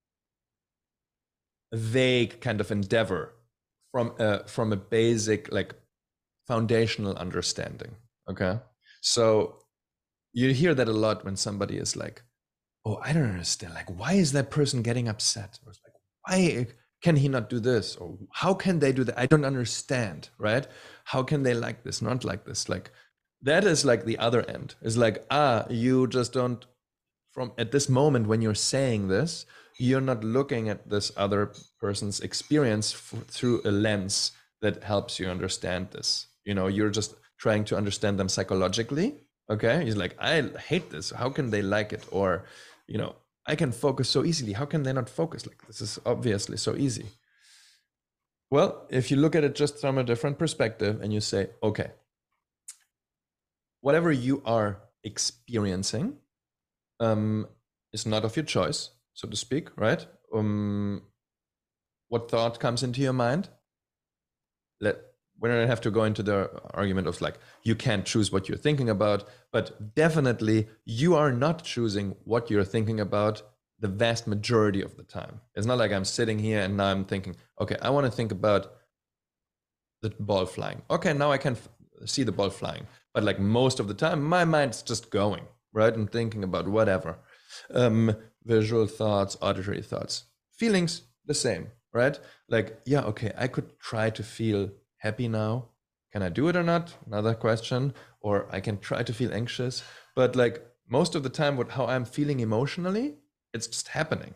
vague kind of endeavor from a basic like foundational understanding. Okay, so you hear that a lot when somebody is like, oh, I don't understand, like why is that person getting upset, or it's like, why can he not do this, or how can they do that, I don't understand, right? How can they like this, not like this? Like that is like the other end, is like, you just don't, from at this moment when you're saying this, you're not looking at this other person's experience through a lens that helps you understand this. You know, you're just trying to understand them psychologically. Okay, he's like, I hate this, how can they like it? Or, you know, I can focus so easily, how can they not focus? Like this is obviously so easy. Well, if you look at it just from a different perspective and you say, okay, whatever you are experiencing is not of your choice, so to speak, right? What thought comes into your mind? We don't have to go into the argument of like, you can't choose what you're thinking about, but definitely you are not choosing what you're thinking about the vast majority of the time. It's not like I'm sitting here and now I'm thinking, okay, I want to think about the ball flying. Okay, now I can see the ball flying. But like most of the time, my mind's just going, right? And thinking about whatever. Visual thoughts, auditory thoughts, feelings, the same, right? Like, yeah, okay, I could try to feel happy now. Can I do it or not? Another question. Or I can try to feel anxious. But like most of the time, how I'm feeling emotionally, it's just happening.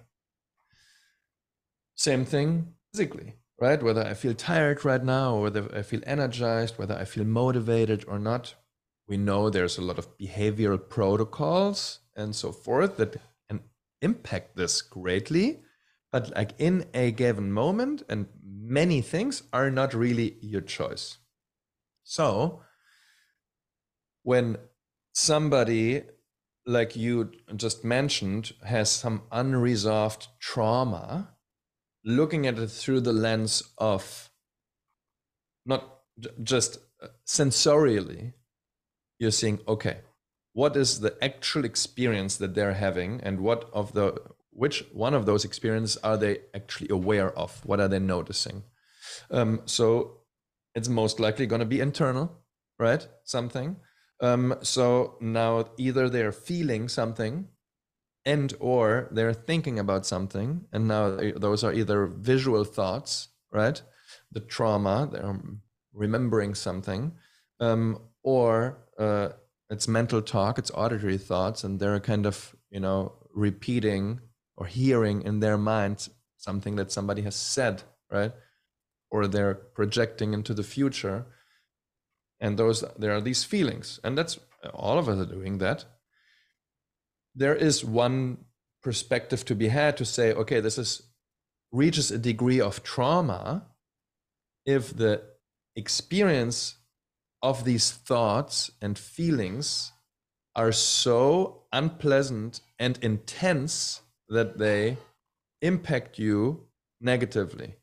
Same thing physically, right? Whether I feel tired right now, or whether I feel energized, whether I feel motivated or not. We know there's a lot of behavioral protocols and so forth that can impact this greatly. But like in a given moment, and many things are not really your choice. So when somebody like you just mentioned has some unresolved trauma, looking at it through the lens of not just sensorially, you're seeing, okay, what is the actual experience that they're having, and which one of those experiences are they actually aware of? What are they noticing? So it's most likely going to be internal, right? Something. So now either they're feeling something and or they're thinking about something, and now those are either visual thoughts, right? The trauma, they're remembering something, or it's mental talk, it's auditory thoughts, and they're kind of, repeating or hearing in their mind something that somebody has said, right? Or they're projecting into the future, and there are these feelings, and that's all of us are doing that. There is one perspective to be had to say, okay, this reaches a degree of trauma if the experience of these thoughts and feelings are so unpleasant and intense that they impact you negatively.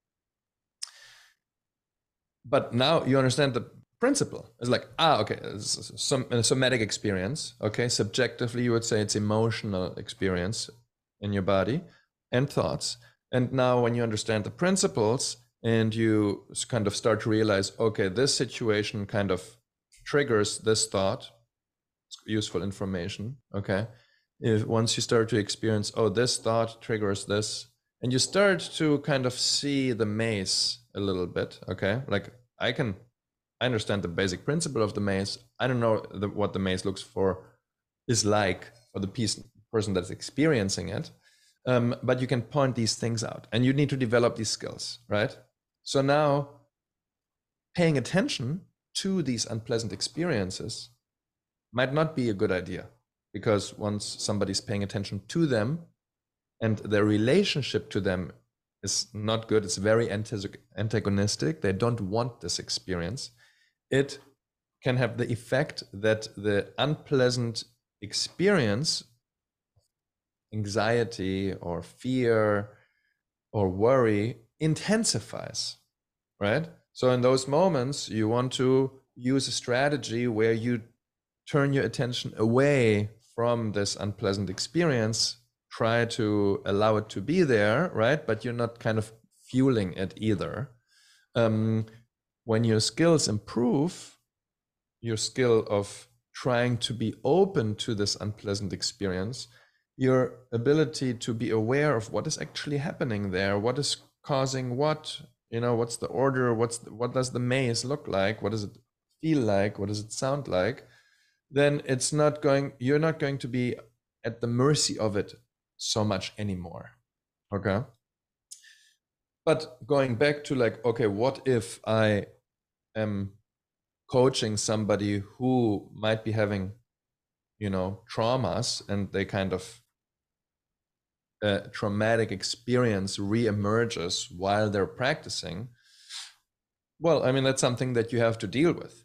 But now you understand the principle. It's like, okay, it's a somatic experience. Okay, subjectively, you would say it's emotional experience in your body and thoughts. And now when you understand the principles and you kind of start to realize, okay, this situation kind of triggers this thought, it's useful information, okay? Once you start to experience, this thought triggers this, and you start to kind of see the maze a little bit, okay? Like I understand the basic principle of the maze. I don't know what the maze is like for the person that's experiencing it. But you can point these things out, and you need to develop these skills, right? So now paying attention to these unpleasant experiences might not be a good idea, because once somebody's paying attention to them and their relationship to them is not good, it's very antagonistic, they don't want this experience, it can have the effect that the unpleasant experience, anxiety or fear or worry, intensifies, right? So in those moments, you want to use a strategy where you turn your attention away from this unpleasant experience, try to allow it to be there, right? But you're not kind of fueling it either. When your skills improve, your skill of trying to be open to this unpleasant experience, your ability to be aware of what is actually happening there, what is causing what, what's the order, what does the maze look like, what does it feel like, what does it sound like, then you're not going to be at the mercy of it so much anymore. Okay. But going back to like, okay, what if I am coaching somebody who might be having, traumas, and they kind of traumatic experience reemerges while they're practicing? Well, I mean, that's something that you have to deal with,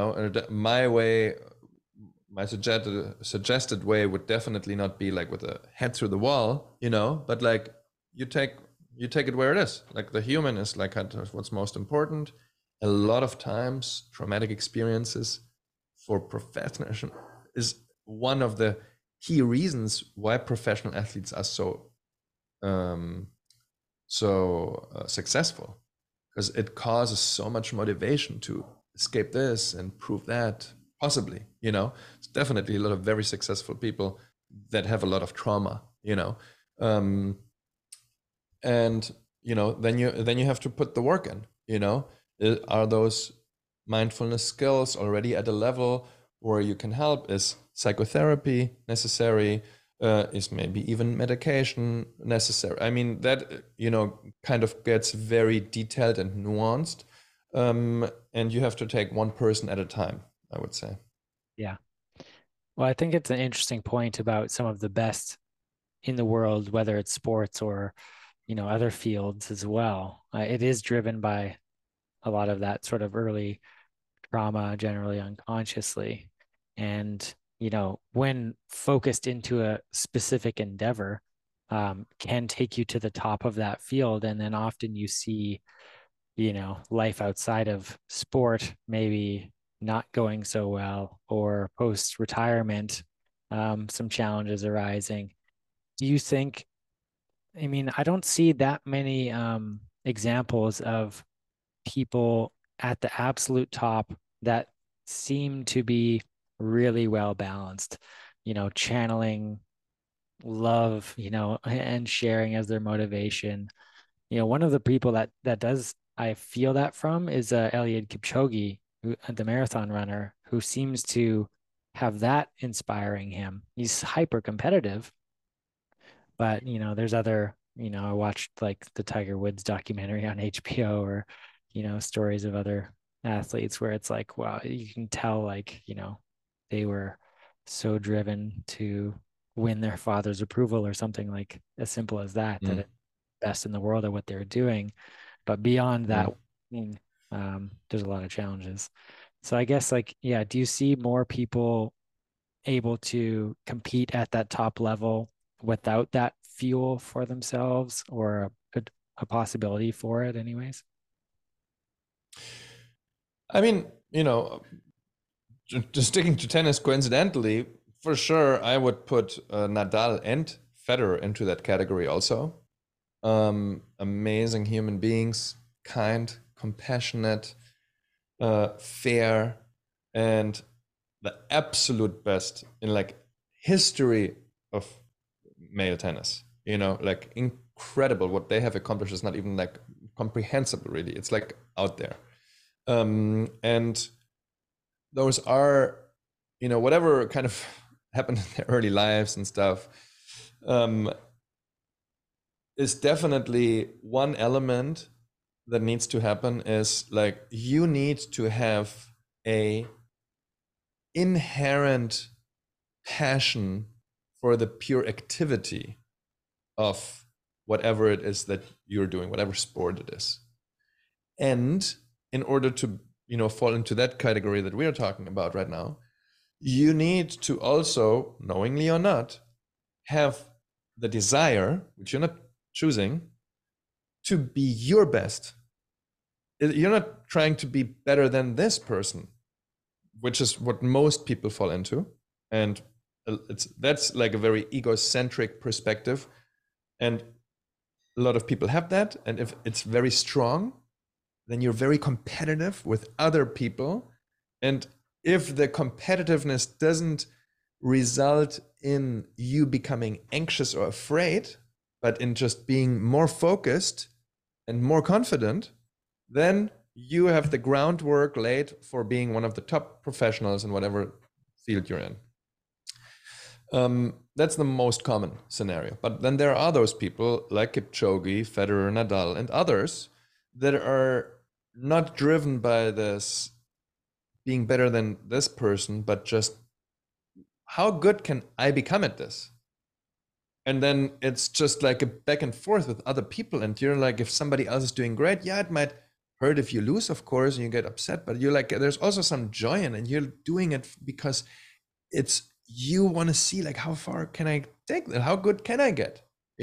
my suggested way would definitely not be like with a head through the wall, but like you take it where it is. Like the human is like what's most important. A lot of times traumatic experiences for professionals is one of the key reasons why professional athletes are so successful, because it causes so much motivation to escape this and prove that. Possibly, it's definitely a lot of very successful people that have a lot of trauma, and then you have to put the work in. Are those mindfulness skills already at a level where you can help? Is psychotherapy necessary? Is maybe even medication necessary? I mean, that kind of gets very detailed and nuanced, and you have to take one person at a time, I would say. Yeah. Well, I think it's an interesting point about some of the best in the world, whether it's sports or, other fields as well. It is driven by a lot of that sort of early trauma, generally unconsciously. And, when focused into a specific endeavor, can take you to the top of that field. And then often you see, life outside of sport maybe not going so well, or post-retirement, some challenges arising. Do you think, I mean, I don't see that many examples of people at the absolute top that seem to be really well balanced, channeling love, and sharing as their motivation. One of the people that does I feel that from is Eliud Kipchoge, the marathon runner, who seems to have that inspiring him. He's hyper competitive, but there's other, I watched like the Tiger Woods documentary on HBO, or stories of other athletes where it's like, wow, you can tell like, they were so driven to win their father's approval, or something like as simple as that, that Mm, it's best in the world at what they're doing. But beyond that, mm. there's a lot of challenges. So I guess like, yeah, do you see more people able to compete at that top level without that fuel for themselves, or a possibility for it anyways? I mean, just sticking to tennis, coincidentally, for sure, I would put Nadal and Federer into that category also. Amazing human beings, kind, compassionate, fair, and the absolute best in like history of male tennis. Like incredible what they have accomplished is not even like comprehensible, really. It's like out there. And those are, whatever kind of happened in their early lives and stuff, is definitely one element that needs to happen. Is like you need to have a inherent passion for the pure activity of whatever it is that you're doing, whatever sport it is. And in order to, fall into that category that we are talking about right now, you need to also, knowingly or not, have the desire, which you're not choosing, to be your best. You're not trying to be better than this person, which is what most people fall into. And that's like a very egocentric perspective. And a lot of people have that. And if it's very strong, then you're very competitive with other people. And if the competitiveness doesn't result in you becoming anxious or afraid, but in just being more focused and more confident, then you have the groundwork laid for being one of the top professionals in whatever field you're in. That's the most common scenario. But then there are those people like Kipchoge, Federer, Nadal, and others that are not driven by this being better than this person, but just how good can I become at this? And then it's just like a back and forth with other people. And you're like, if somebody else is doing great, yeah, it might hurt if you lose, of course, and you get upset, but you're like, there's also some joy in it. And you're doing it because it's, you want to see like, how far can I take that? How good can I get?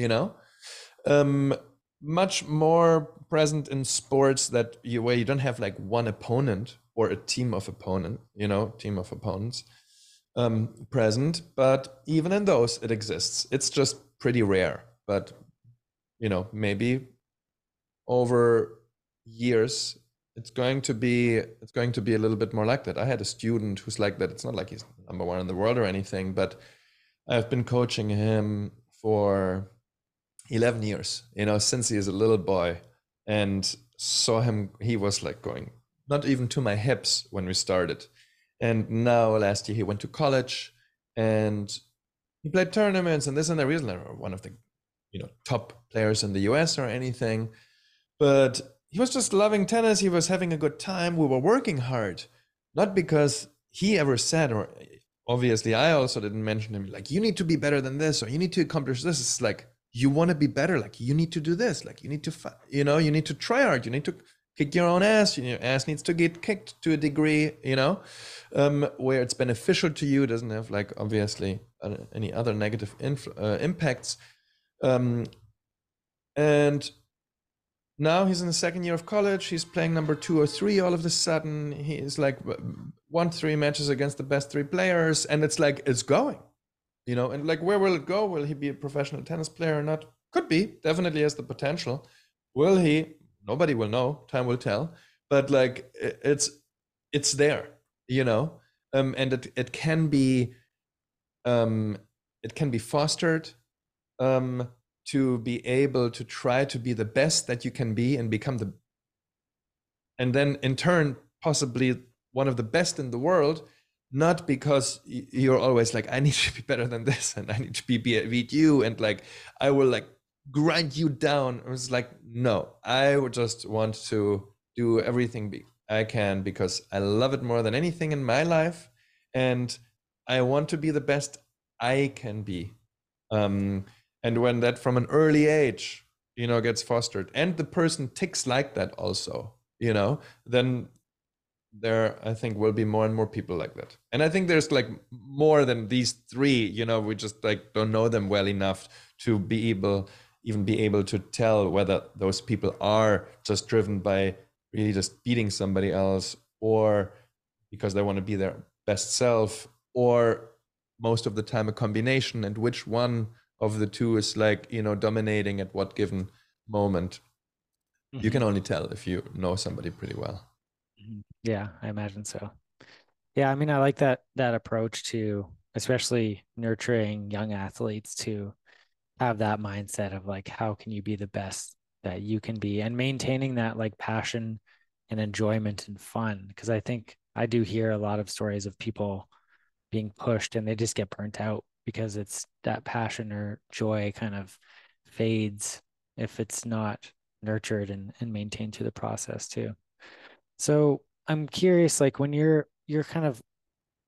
Much more present in sports where you don't have like one opponent or a team of opponents present, but even in those it exists. It's just pretty rare, but maybe over years it's going to be a little bit more like that. I had a student who's like that. It's not like he's number one in the world or anything, but I've been coaching him for 11 years, since he is a little boy, and saw him, he was like going not even to my hips when we started. And now last year he went to college and he played tournaments and this and that. He wasn't one of the top players in the US or anything, but he was just loving tennis. He was having a good time. We were working hard, not because he ever said, or obviously I also didn't mention him, like, you need to be better than this, or you need to accomplish this. It's like, you want to be better, like you need to do this, like you need to you need to try hard, you need to kick your own ass. Your ass needs to get kicked to a degree, where it's beneficial to you. It doesn't have like obviously any other negative impacts. And now he's in the second year of college. He's playing number 2 or 3 all of a sudden. He's like won 3 matches against the best 3 players, and it's like, it's going, and like, where will it go? Will he be a professional tennis player or not? Could be, definitely has the potential. Will he? Nobody will know. Time will tell. But like, it's there, and it can be fostered to be able to try to be the best that you can be and become and then in turn possibly one of the best in the world, not because you're always like, I need to be better than this and I need to beat you and like I will like grind you down. It was like, no, I would just want to do everything I can because I love it more than anything in my life, and I want to be the best I can be. And when that from an early age, gets fostered, and the person ticks like that also, then there, I think, will be more and more people like that. And I think there's like more than these 3, we just like don't know them well enough to be able to tell whether those people are just driven by really just beating somebody else, or because they want to be their best self, or most of the time a combination, and which one of the two is like, dominating at what given moment. You can only tell if you know somebody pretty well. Yeah, I imagine so. Yeah, I mean, I like that approach to especially nurturing young athletes to have that mindset of like, how can you be the best that you can be, and maintaining that like passion and enjoyment and fun. Because I think I do hear a lot of stories of people being pushed and they just get burnt out because it's that passion or joy kind of fades if it's not nurtured and maintained through the process too. So I'm curious, like when you're kind of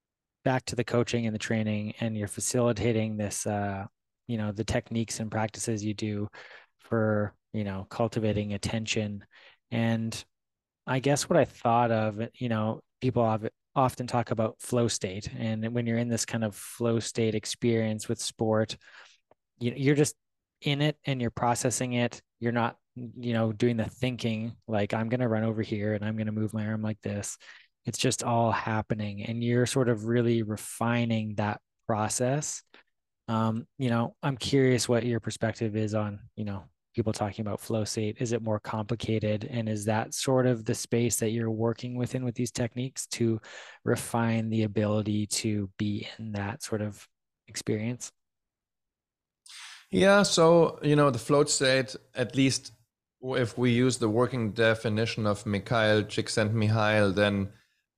back to the coaching and the training, and you're facilitating this, the techniques and practices you do for, cultivating attention. And I guess what I thought of, people have often talk about flow state. And when you're in this kind of flow state experience with sport, you're just in it and you're processing it. You're not, doing the thinking like I'm going to run over here and I'm going to move my arm like this. It's just all happening and you're sort of really refining that process. I'm curious what your perspective is on, people talking about flow state. Is it more complicated? And is that sort of the space that you're working within with these techniques to refine the ability to be in that sort of experience? Yeah, so the float state, at least if we use the working definition of Mikhail Csikszentmihalyi, then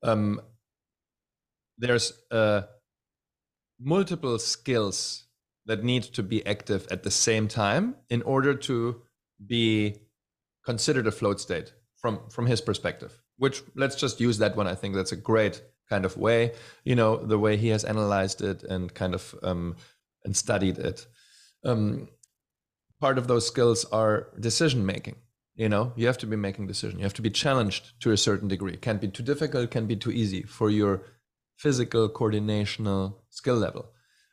there's multiple skills that need to be active at the same time in order to be considered a float state from his perspective. Which, let's just use that one. I think that's a great kind of way, the way he has analyzed it and kind of and studied it. Part of those skills are decision making. You have to be making decisions. You have to be challenged to a certain degree. It can't be too difficult, can be too easy for your physical coordinational skill level.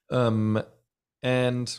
And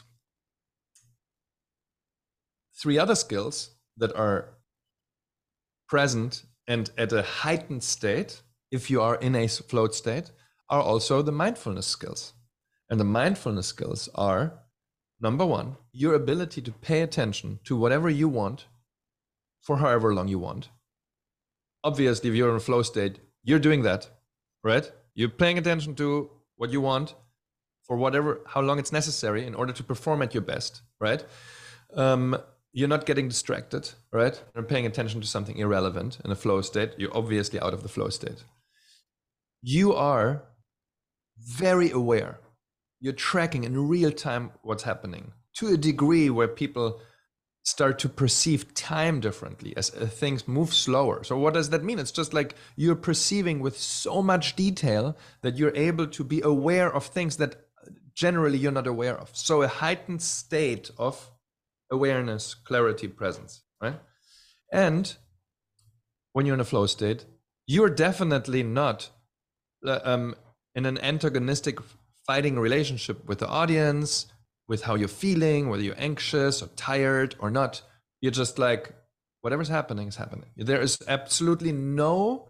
three other skills that are present and at a heightened state, if you are in a float state, are also the mindfulness skills. And the mindfulness skills are, number one, your ability to pay attention to whatever you want for however long you want. Obviously, if you're in a flow state, you're doing that, right? You're paying attention to what you want for how long it's necessary in order to perform at your best, right? You're not getting distracted, right? You're paying attention to something irrelevant in a flow state. You're obviously out of the flow state. You are very aware. You're tracking in real time what's happening to a degree where people start to perceive time differently as things move slower. So what does that mean? It's just like you're perceiving with so much detail that you're able to be aware of things that generally you're not aware of. So a heightened state of awareness, clarity, presence, right? And when you're in a flow state, you're definitely not in an antagonistic fighting relationship with the audience, with how you're feeling, whether you're anxious or tired or not. You're just like, whatever's happening is happening. There is absolutely no,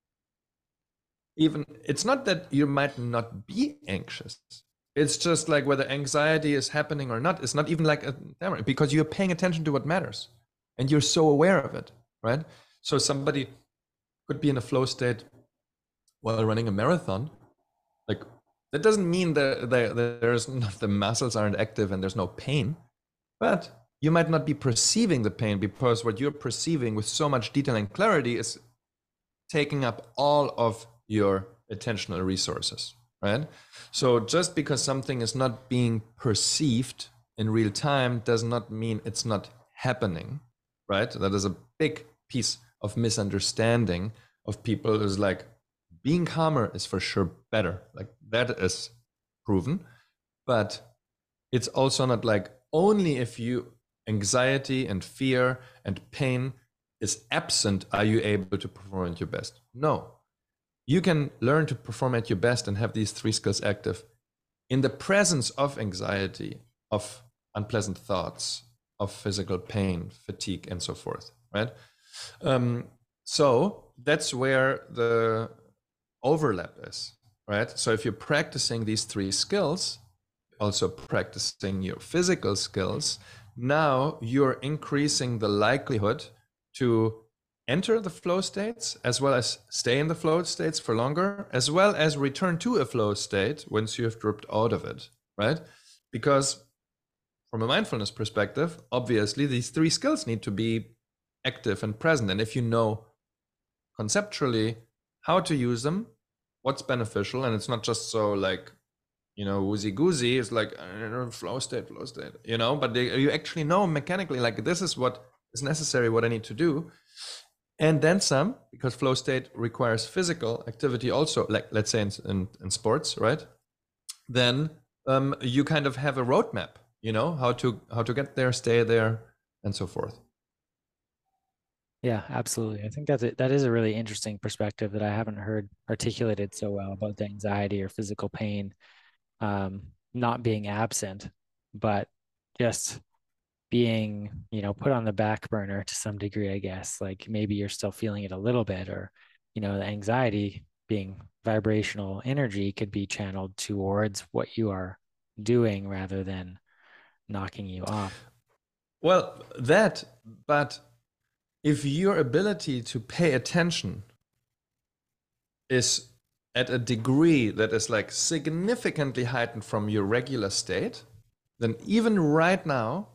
it's not that you might not be anxious. It's just like whether anxiety is happening or not. It's not even like because you're paying attention to what matters and you're so aware of it, right? So somebody could be in a flow state while running a marathon. Like, that doesn't mean that the muscles aren't active and there's no pain, but you might not be perceiving the pain because what you're perceiving with so much detail and clarity is taking up all of your attentional resources, right? So just because something is not being perceived in real time does not mean it's not happening, right? That is a big piece of misunderstanding of people, is like, being calmer is for sure better. Like, that is proven, but it's also not like only if anxiety and fear and pain is absent are you able to perform at your best. No, you can learn to perform at your best and have these three skills active in the presence of anxiety, of unpleasant thoughts, of physical pain, fatigue, and so forth, right? So that's where the overlap is, right? So if you're practicing these three skills, also practicing your physical skills, now you're increasing the likelihood to enter the flow states, as well as stay in the flow states for longer, as well as return to a flow state once you have dropped out of it, right? Because from a mindfulness perspective, obviously these three skills need to be active and present. And if you know conceptually how to use them, what's beneficial, and it's not just so like, woozy goosey, it's like flow state, but you actually know mechanically, like, this is what is necessary, what I need to do. and then some, because flow state requires physical activity also, like let's say in sports, right? Then you kind of have a roadmap, how to get there, stay there, and so forth. Yeah, absolutely. I think that is a really interesting perspective that I haven't heard articulated so well about the anxiety or physical pain, not being absent, but just being, put on the back burner to some degree, I guess. Like maybe you're still feeling it a little bit, or, the anxiety being vibrational energy could be channeled towards what you are doing rather than knocking you off. Well, but if your ability to pay attention is at a degree that is like significantly heightened from your regular state, then even right now,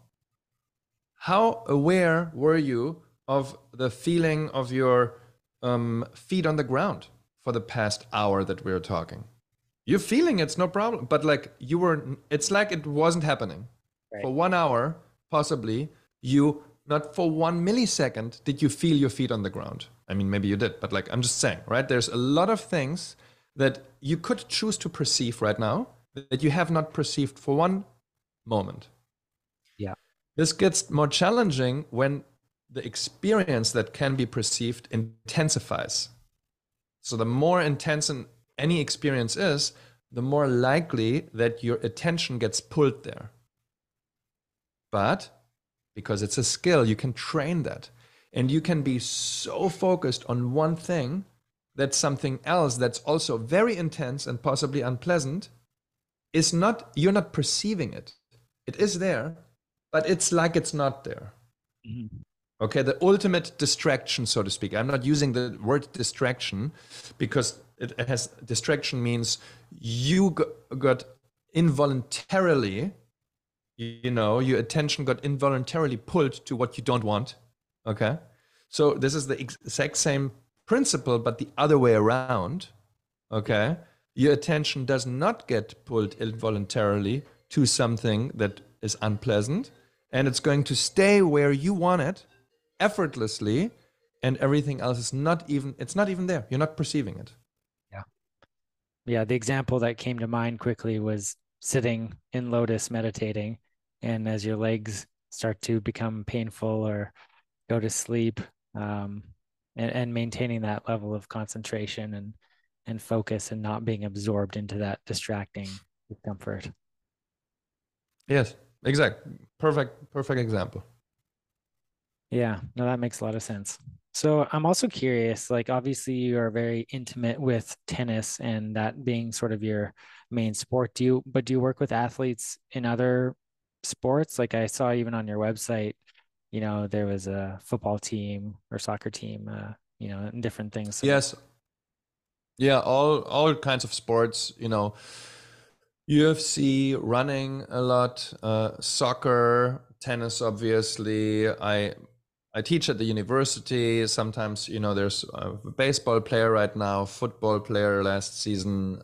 how aware were you of the feeling of your feet on the ground for the past hour that we were talking? You're feeling it's no problem, but like it's like it wasn't happening. Right. For 1 hour, possibly, you, not for 1 millisecond, did you feel your feet on the ground. I mean, maybe you did, but like, I'm just saying, right? There's a lot of things that you could choose to perceive right now that you have not perceived for one moment. Yeah. This gets more challenging when the experience that can be perceived intensifies. So the more intense any experience is, the more likely that your attention gets pulled there. But because it's a skill, you can train that. And you can be so focused on one thing that something else that's also very intense and possibly unpleasant you're not perceiving it. It is there, but it's like it's not there. Mm-hmm. Okay, the ultimate distraction, so to speak. I'm not using the word distraction because distraction means you got involuntarily, your attention got involuntarily pulled to what you don't want. Okay, so this is the exact same principle, but the other way around. Okay, your attention does not get pulled involuntarily to something that is unpleasant, and it's going to stay where you want it effortlessly, and everything else is not even there. You're not perceiving it. Yeah, the example that came to mind quickly was sitting in lotus meditating, and as your legs start to become painful or go to sleep, and maintaining that level of concentration and focus and not being absorbed into that distracting discomfort. Yes, exact. Perfect example. Yeah, no, that makes a lot of sense. So I'm also curious, like obviously you are very intimate with tennis and that being sort of your main sport. Do you work with athletes in other sports? Like I saw even on your website, there was a football team or soccer team, and different things. So Yes. Yeah, all kinds of sports, UFC, running a lot, soccer, tennis, obviously. I teach at the university. Sometimes, there's a baseball player right now, football player last season,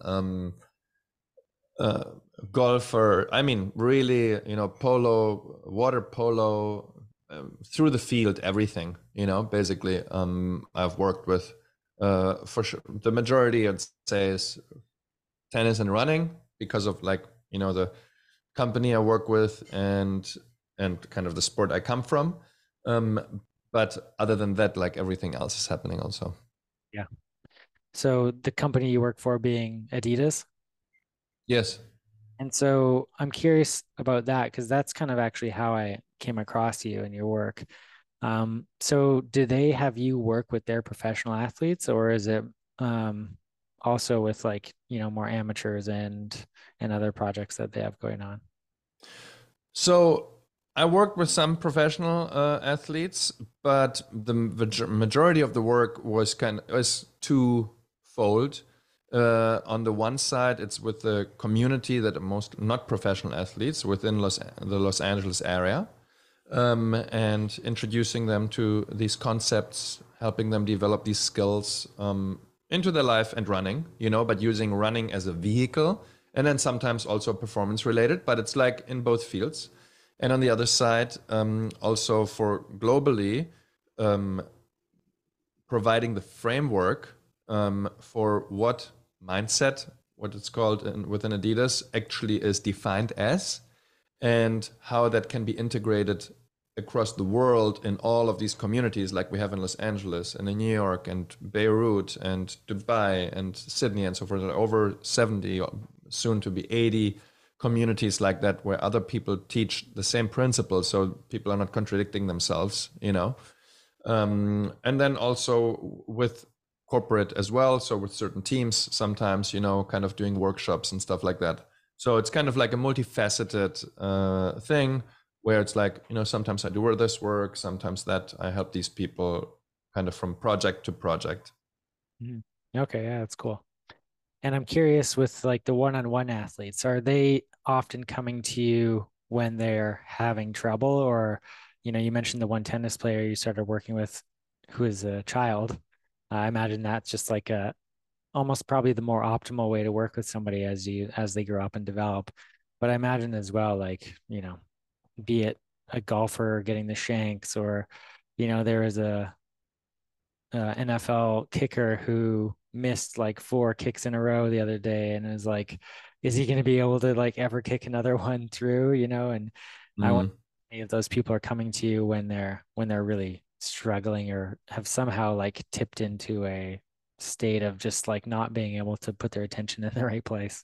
golfer. I mean, really, polo, water polo, through the field, everything, basically. I've worked with, for sure, the majority, I'd say, is tennis and running because of the company I work with and kind of the sport I come from. But other than that, like everything else is happening also. yeah. So the company you work for being Adidas? Yes. And so I'm curious about that because that's kind of actually how I came across you and your work. So do they have you work with their professional athletes, or is it also with more amateurs and other projects that they have going on? So I worked with some professional athletes, but the majority of the work was twofold. On the one side, it's with the community that are most not professional athletes within the Los Angeles area, and introducing them to these concepts, helping them develop these skills into their life and running, but using running as a vehicle, and then sometimes also performance related, but it's like in both fields. And on the other side, also for globally, providing the framework for what mindset, what it's called within Adidas, actually is defined as, and how that can be integrated across the world in all of these communities like we have in Los Angeles and in New York and Beirut and Dubai and Sydney and so forth. Over 70, soon to be 80 communities like that where other people teach the same principles, so people are not contradicting themselves, you know. And then also with corporate as well, so with certain teams sometimes, you know, kind of doing workshops and stuff like that. So it's kind of like a multifaceted thing where it's like, you know, sometimes I do this work, sometimes that I help these people kind of from project to project. Mhm. Okay, yeah, that's cool. And I'm curious with like the one-on-one athletes, are they often coming to you when they're having trouble? Or, you mentioned the one tennis player you started working with who is a child. I imagine that's just like a almost probably the more optimal way to work with somebody as they grow up and develop. But I imagine as well, like, be it a golfer getting the shanks, or, there is a NFL kicker who missed like four kicks in a row the other day and is like, is he going to be able to like ever kick another one through, And I wonder Mm. if any of those people are coming to you when they're really struggling or have somehow like tipped into a state of just like not being able to put their attention in the right place.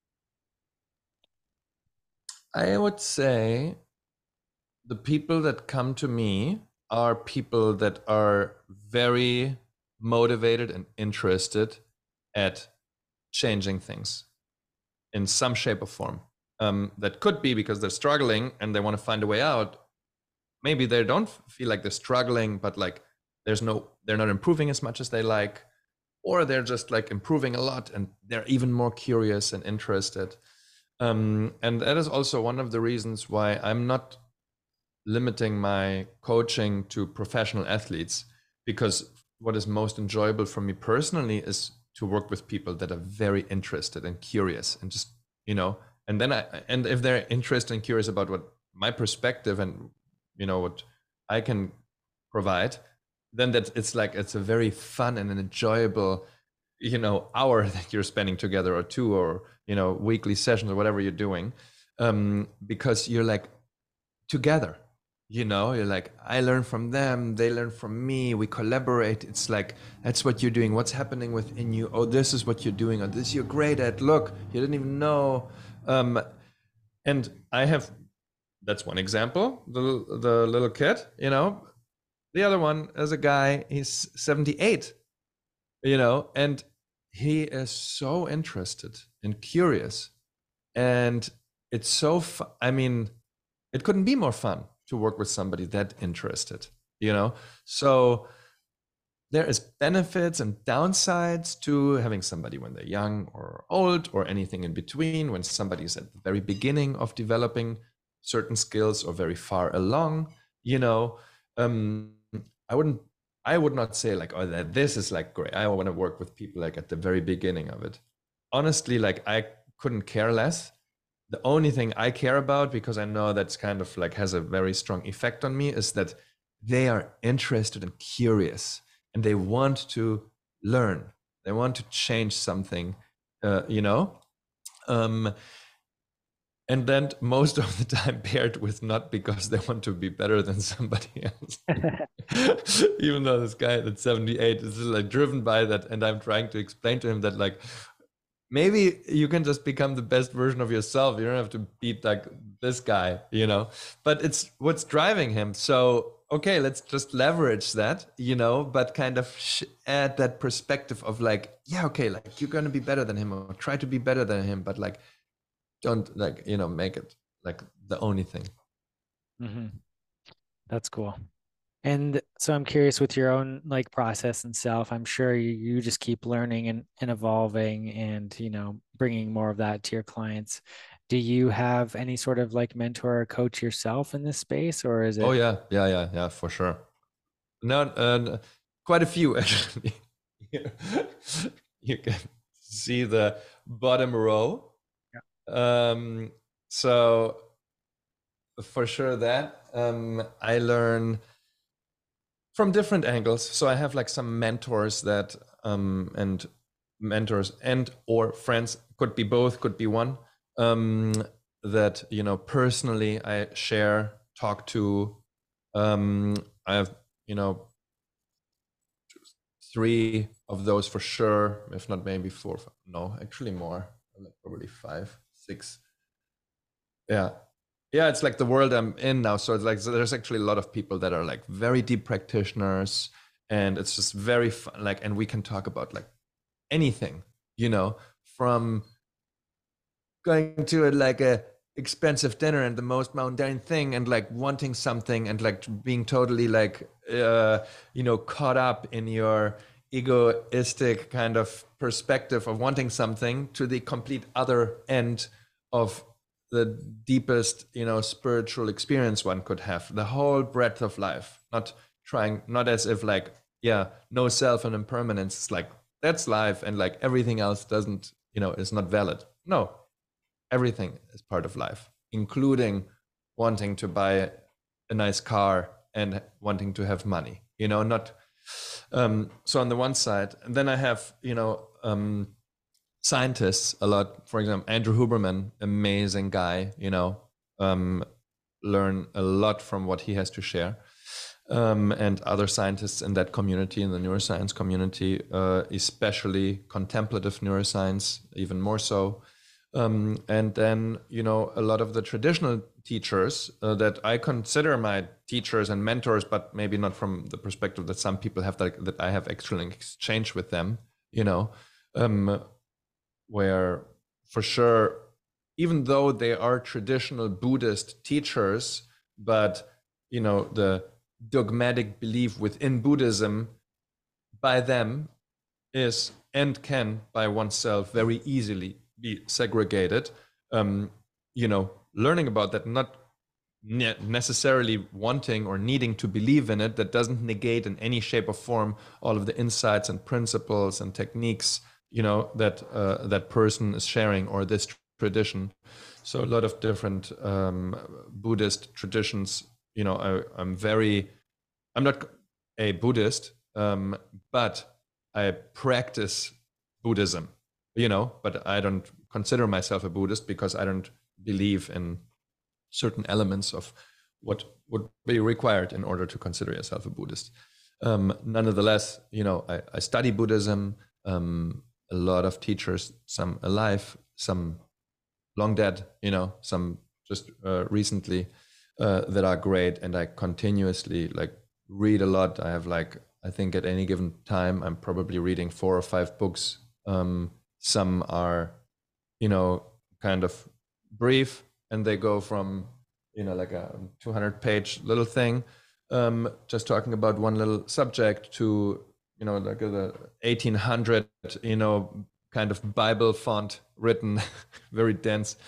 I would say the people that come to me are people that are very motivated and interested at changing things in some shape or form. That could be because they're struggling and they want to find a way out. Maybe they don't feel like they're struggling, but like they're not improving as much as they like, or they're just like improving a lot and they're even more curious and interested. And that is also one of the reasons why I'm not limiting my coaching to professional athletes, because what is most enjoyable for me personally is to work with people that are very interested and curious and just, you know, and if they're interested and curious about what my perspective and, you know, what I can provide, then it's a very fun and an enjoyable, you know, hour that you're spending together, or two, or, you know, weekly sessions or whatever you're doing, because you're like together, you know, you're like, I learn from them, they learn from me, we collaborate. It's like, that's what you're doing, what's happening within you. Oh, this is what you're doing, or this you're great at, look, you didn't even know. And I have, that's one example, the little kid, you know. The other one is a guy, he's 78, you know, and he is so interested and curious, and it's so I mean, it couldn't be more fun to work with somebody that interested, you know. So there is benefits and downsides to having somebody when they're young or old or anything in between, when somebody's at the very beginning of developing certain skills or very far along, you know. um, i wouldn't I would not say like, oh, that this is like great, I want to work with people like at the very beginning of it. Honestly, like, I couldn't care less. The only thing I care about, because I know that's kind of like has a very strong effect on me, is that they are interested and curious and they want to learn. They want to change something, you know? Um, and then most of the time paired with not because they want to be better than somebody else. Even though this guy at 78 is like driven by that. And I'm trying to explain to him that, like, maybe you can just become the best version of yourself. You don't have to beat like this guy, you know, but it's what's driving him. So, okay, let's just leverage that, you know, but kind of add that perspective of like, yeah, okay, like you're going to be better than him, or try to be better than him, but like, don't, like, you know, make it like the only thing. Hmm. That's cool. And so I'm curious with your own like process and self, I'm sure you just keep learning and evolving and, bringing more of that to your clients. Do you have any sort of like mentor or coach yourself in this space, or is Oh it? yeah, yeah, yeah, yeah, for sure. Not quite a few actually. You can see the bottom row. Um, so for sure that I learn from different angles. So I have like some mentors that and mentors and or friends, could be both, could be one, um, that personally I share, talk to. I have you know three of those for sure, if not maybe four. No, actually more, like probably five, six. Yeah. Yeah, it's like the world I'm in now. So it's like there's actually a lot of people that are like very deep practitioners, and it's just very fun. Like, and we can talk about like anything, from going to like a expensive dinner and the most mundane thing, and like wanting something, and like being totally like caught up in your egoistic kind of perspective of wanting something, to the complete other end of the deepest spiritual experience one could have, the whole breadth of life, not as if like, yeah, no self and impermanence, it's like that's life, and like everything else doesn't, is not valid. No, everything is part of life, including wanting to buy a nice car and wanting to have money, not so on the one side. And then I have scientists a lot. For example, Andrew Huberman, amazing guy, um, learn a lot from what he has to share. And other scientists in that community, in the neuroscience community, especially contemplative neuroscience, even more so. And then, a lot of the traditional teachers that I consider my teachers and mentors, but maybe not from the perspective that some people have, that I have actually exchange with them, um, where for sure, even though they are traditional Buddhist teachers, but, the dogmatic belief within Buddhism by them is and can by oneself very easily be segregated. Um, Learning about that, not necessarily wanting or needing to believe in it, that doesn't negate in any shape or form all of the insights and principles and techniques, that that person is sharing, or this tradition. So a lot of different Buddhist traditions. I'm not a Buddhist, but I practice Buddhism, but I don't consider myself a Buddhist because I don't believe in certain elements of what would be required in order to consider yourself a Buddhist. Nonetheless, I study Buddhism. A lot of teachers, some alive, some long dead, some just recently, that are great. And I continuously like read a lot. I have like, I think at any given time, I'm probably reading 4 or 5 books. Some are, kind of brief, and they go from, like a 200-page little thing, just talking about one little subject, to, like the 1800, kind of Bible font written, very dense.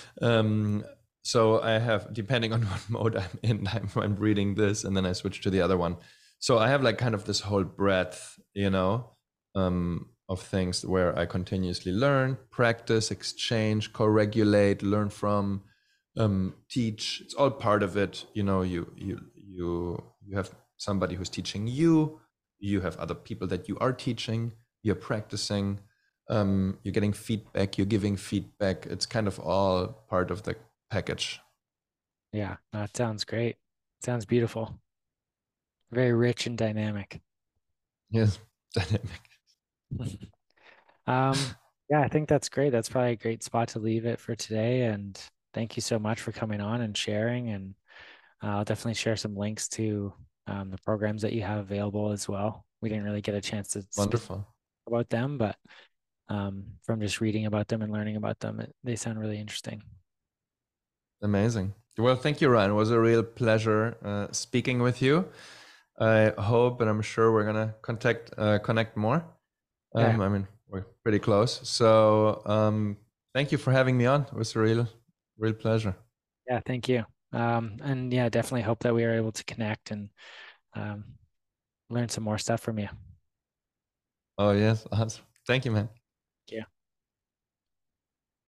So I have, depending on what mode I'm in, I'm reading this, and then I switch to the other one. So I have like kind of this whole breadth, of things where I continuously learn, practice, exchange, co-regulate, learn from, teach. It's all part of it. You have somebody who's teaching you. You have other people that you are teaching. You're practicing. You're getting feedback. You're giving feedback. It's kind of all part of the package. Yeah, that sounds great. Sounds beautiful. Very rich and dynamic. Yes, dynamic. Yeah, I think that's great. That's probably a great spot to leave it for today. And thank you so much for coming on and sharing. And I'll definitely share some links to the programs that you have available as well. We didn't really get a chance to speak Wonderful. about them, but from just reading about them and learning about them, they sound really interesting. Amazing. Well, thank you, Ryan. It was a real pleasure speaking with you. I hope, and I'm sure we're gonna connect more. Yeah, I mean, we're pretty close. So, thank you for having me on. It was a real pleasure. yeah, thank you. And yeah, definitely hope that we are able to connect and um, learn some more stuff from you. Oh yes, awesome. Thank you, man. Thank you.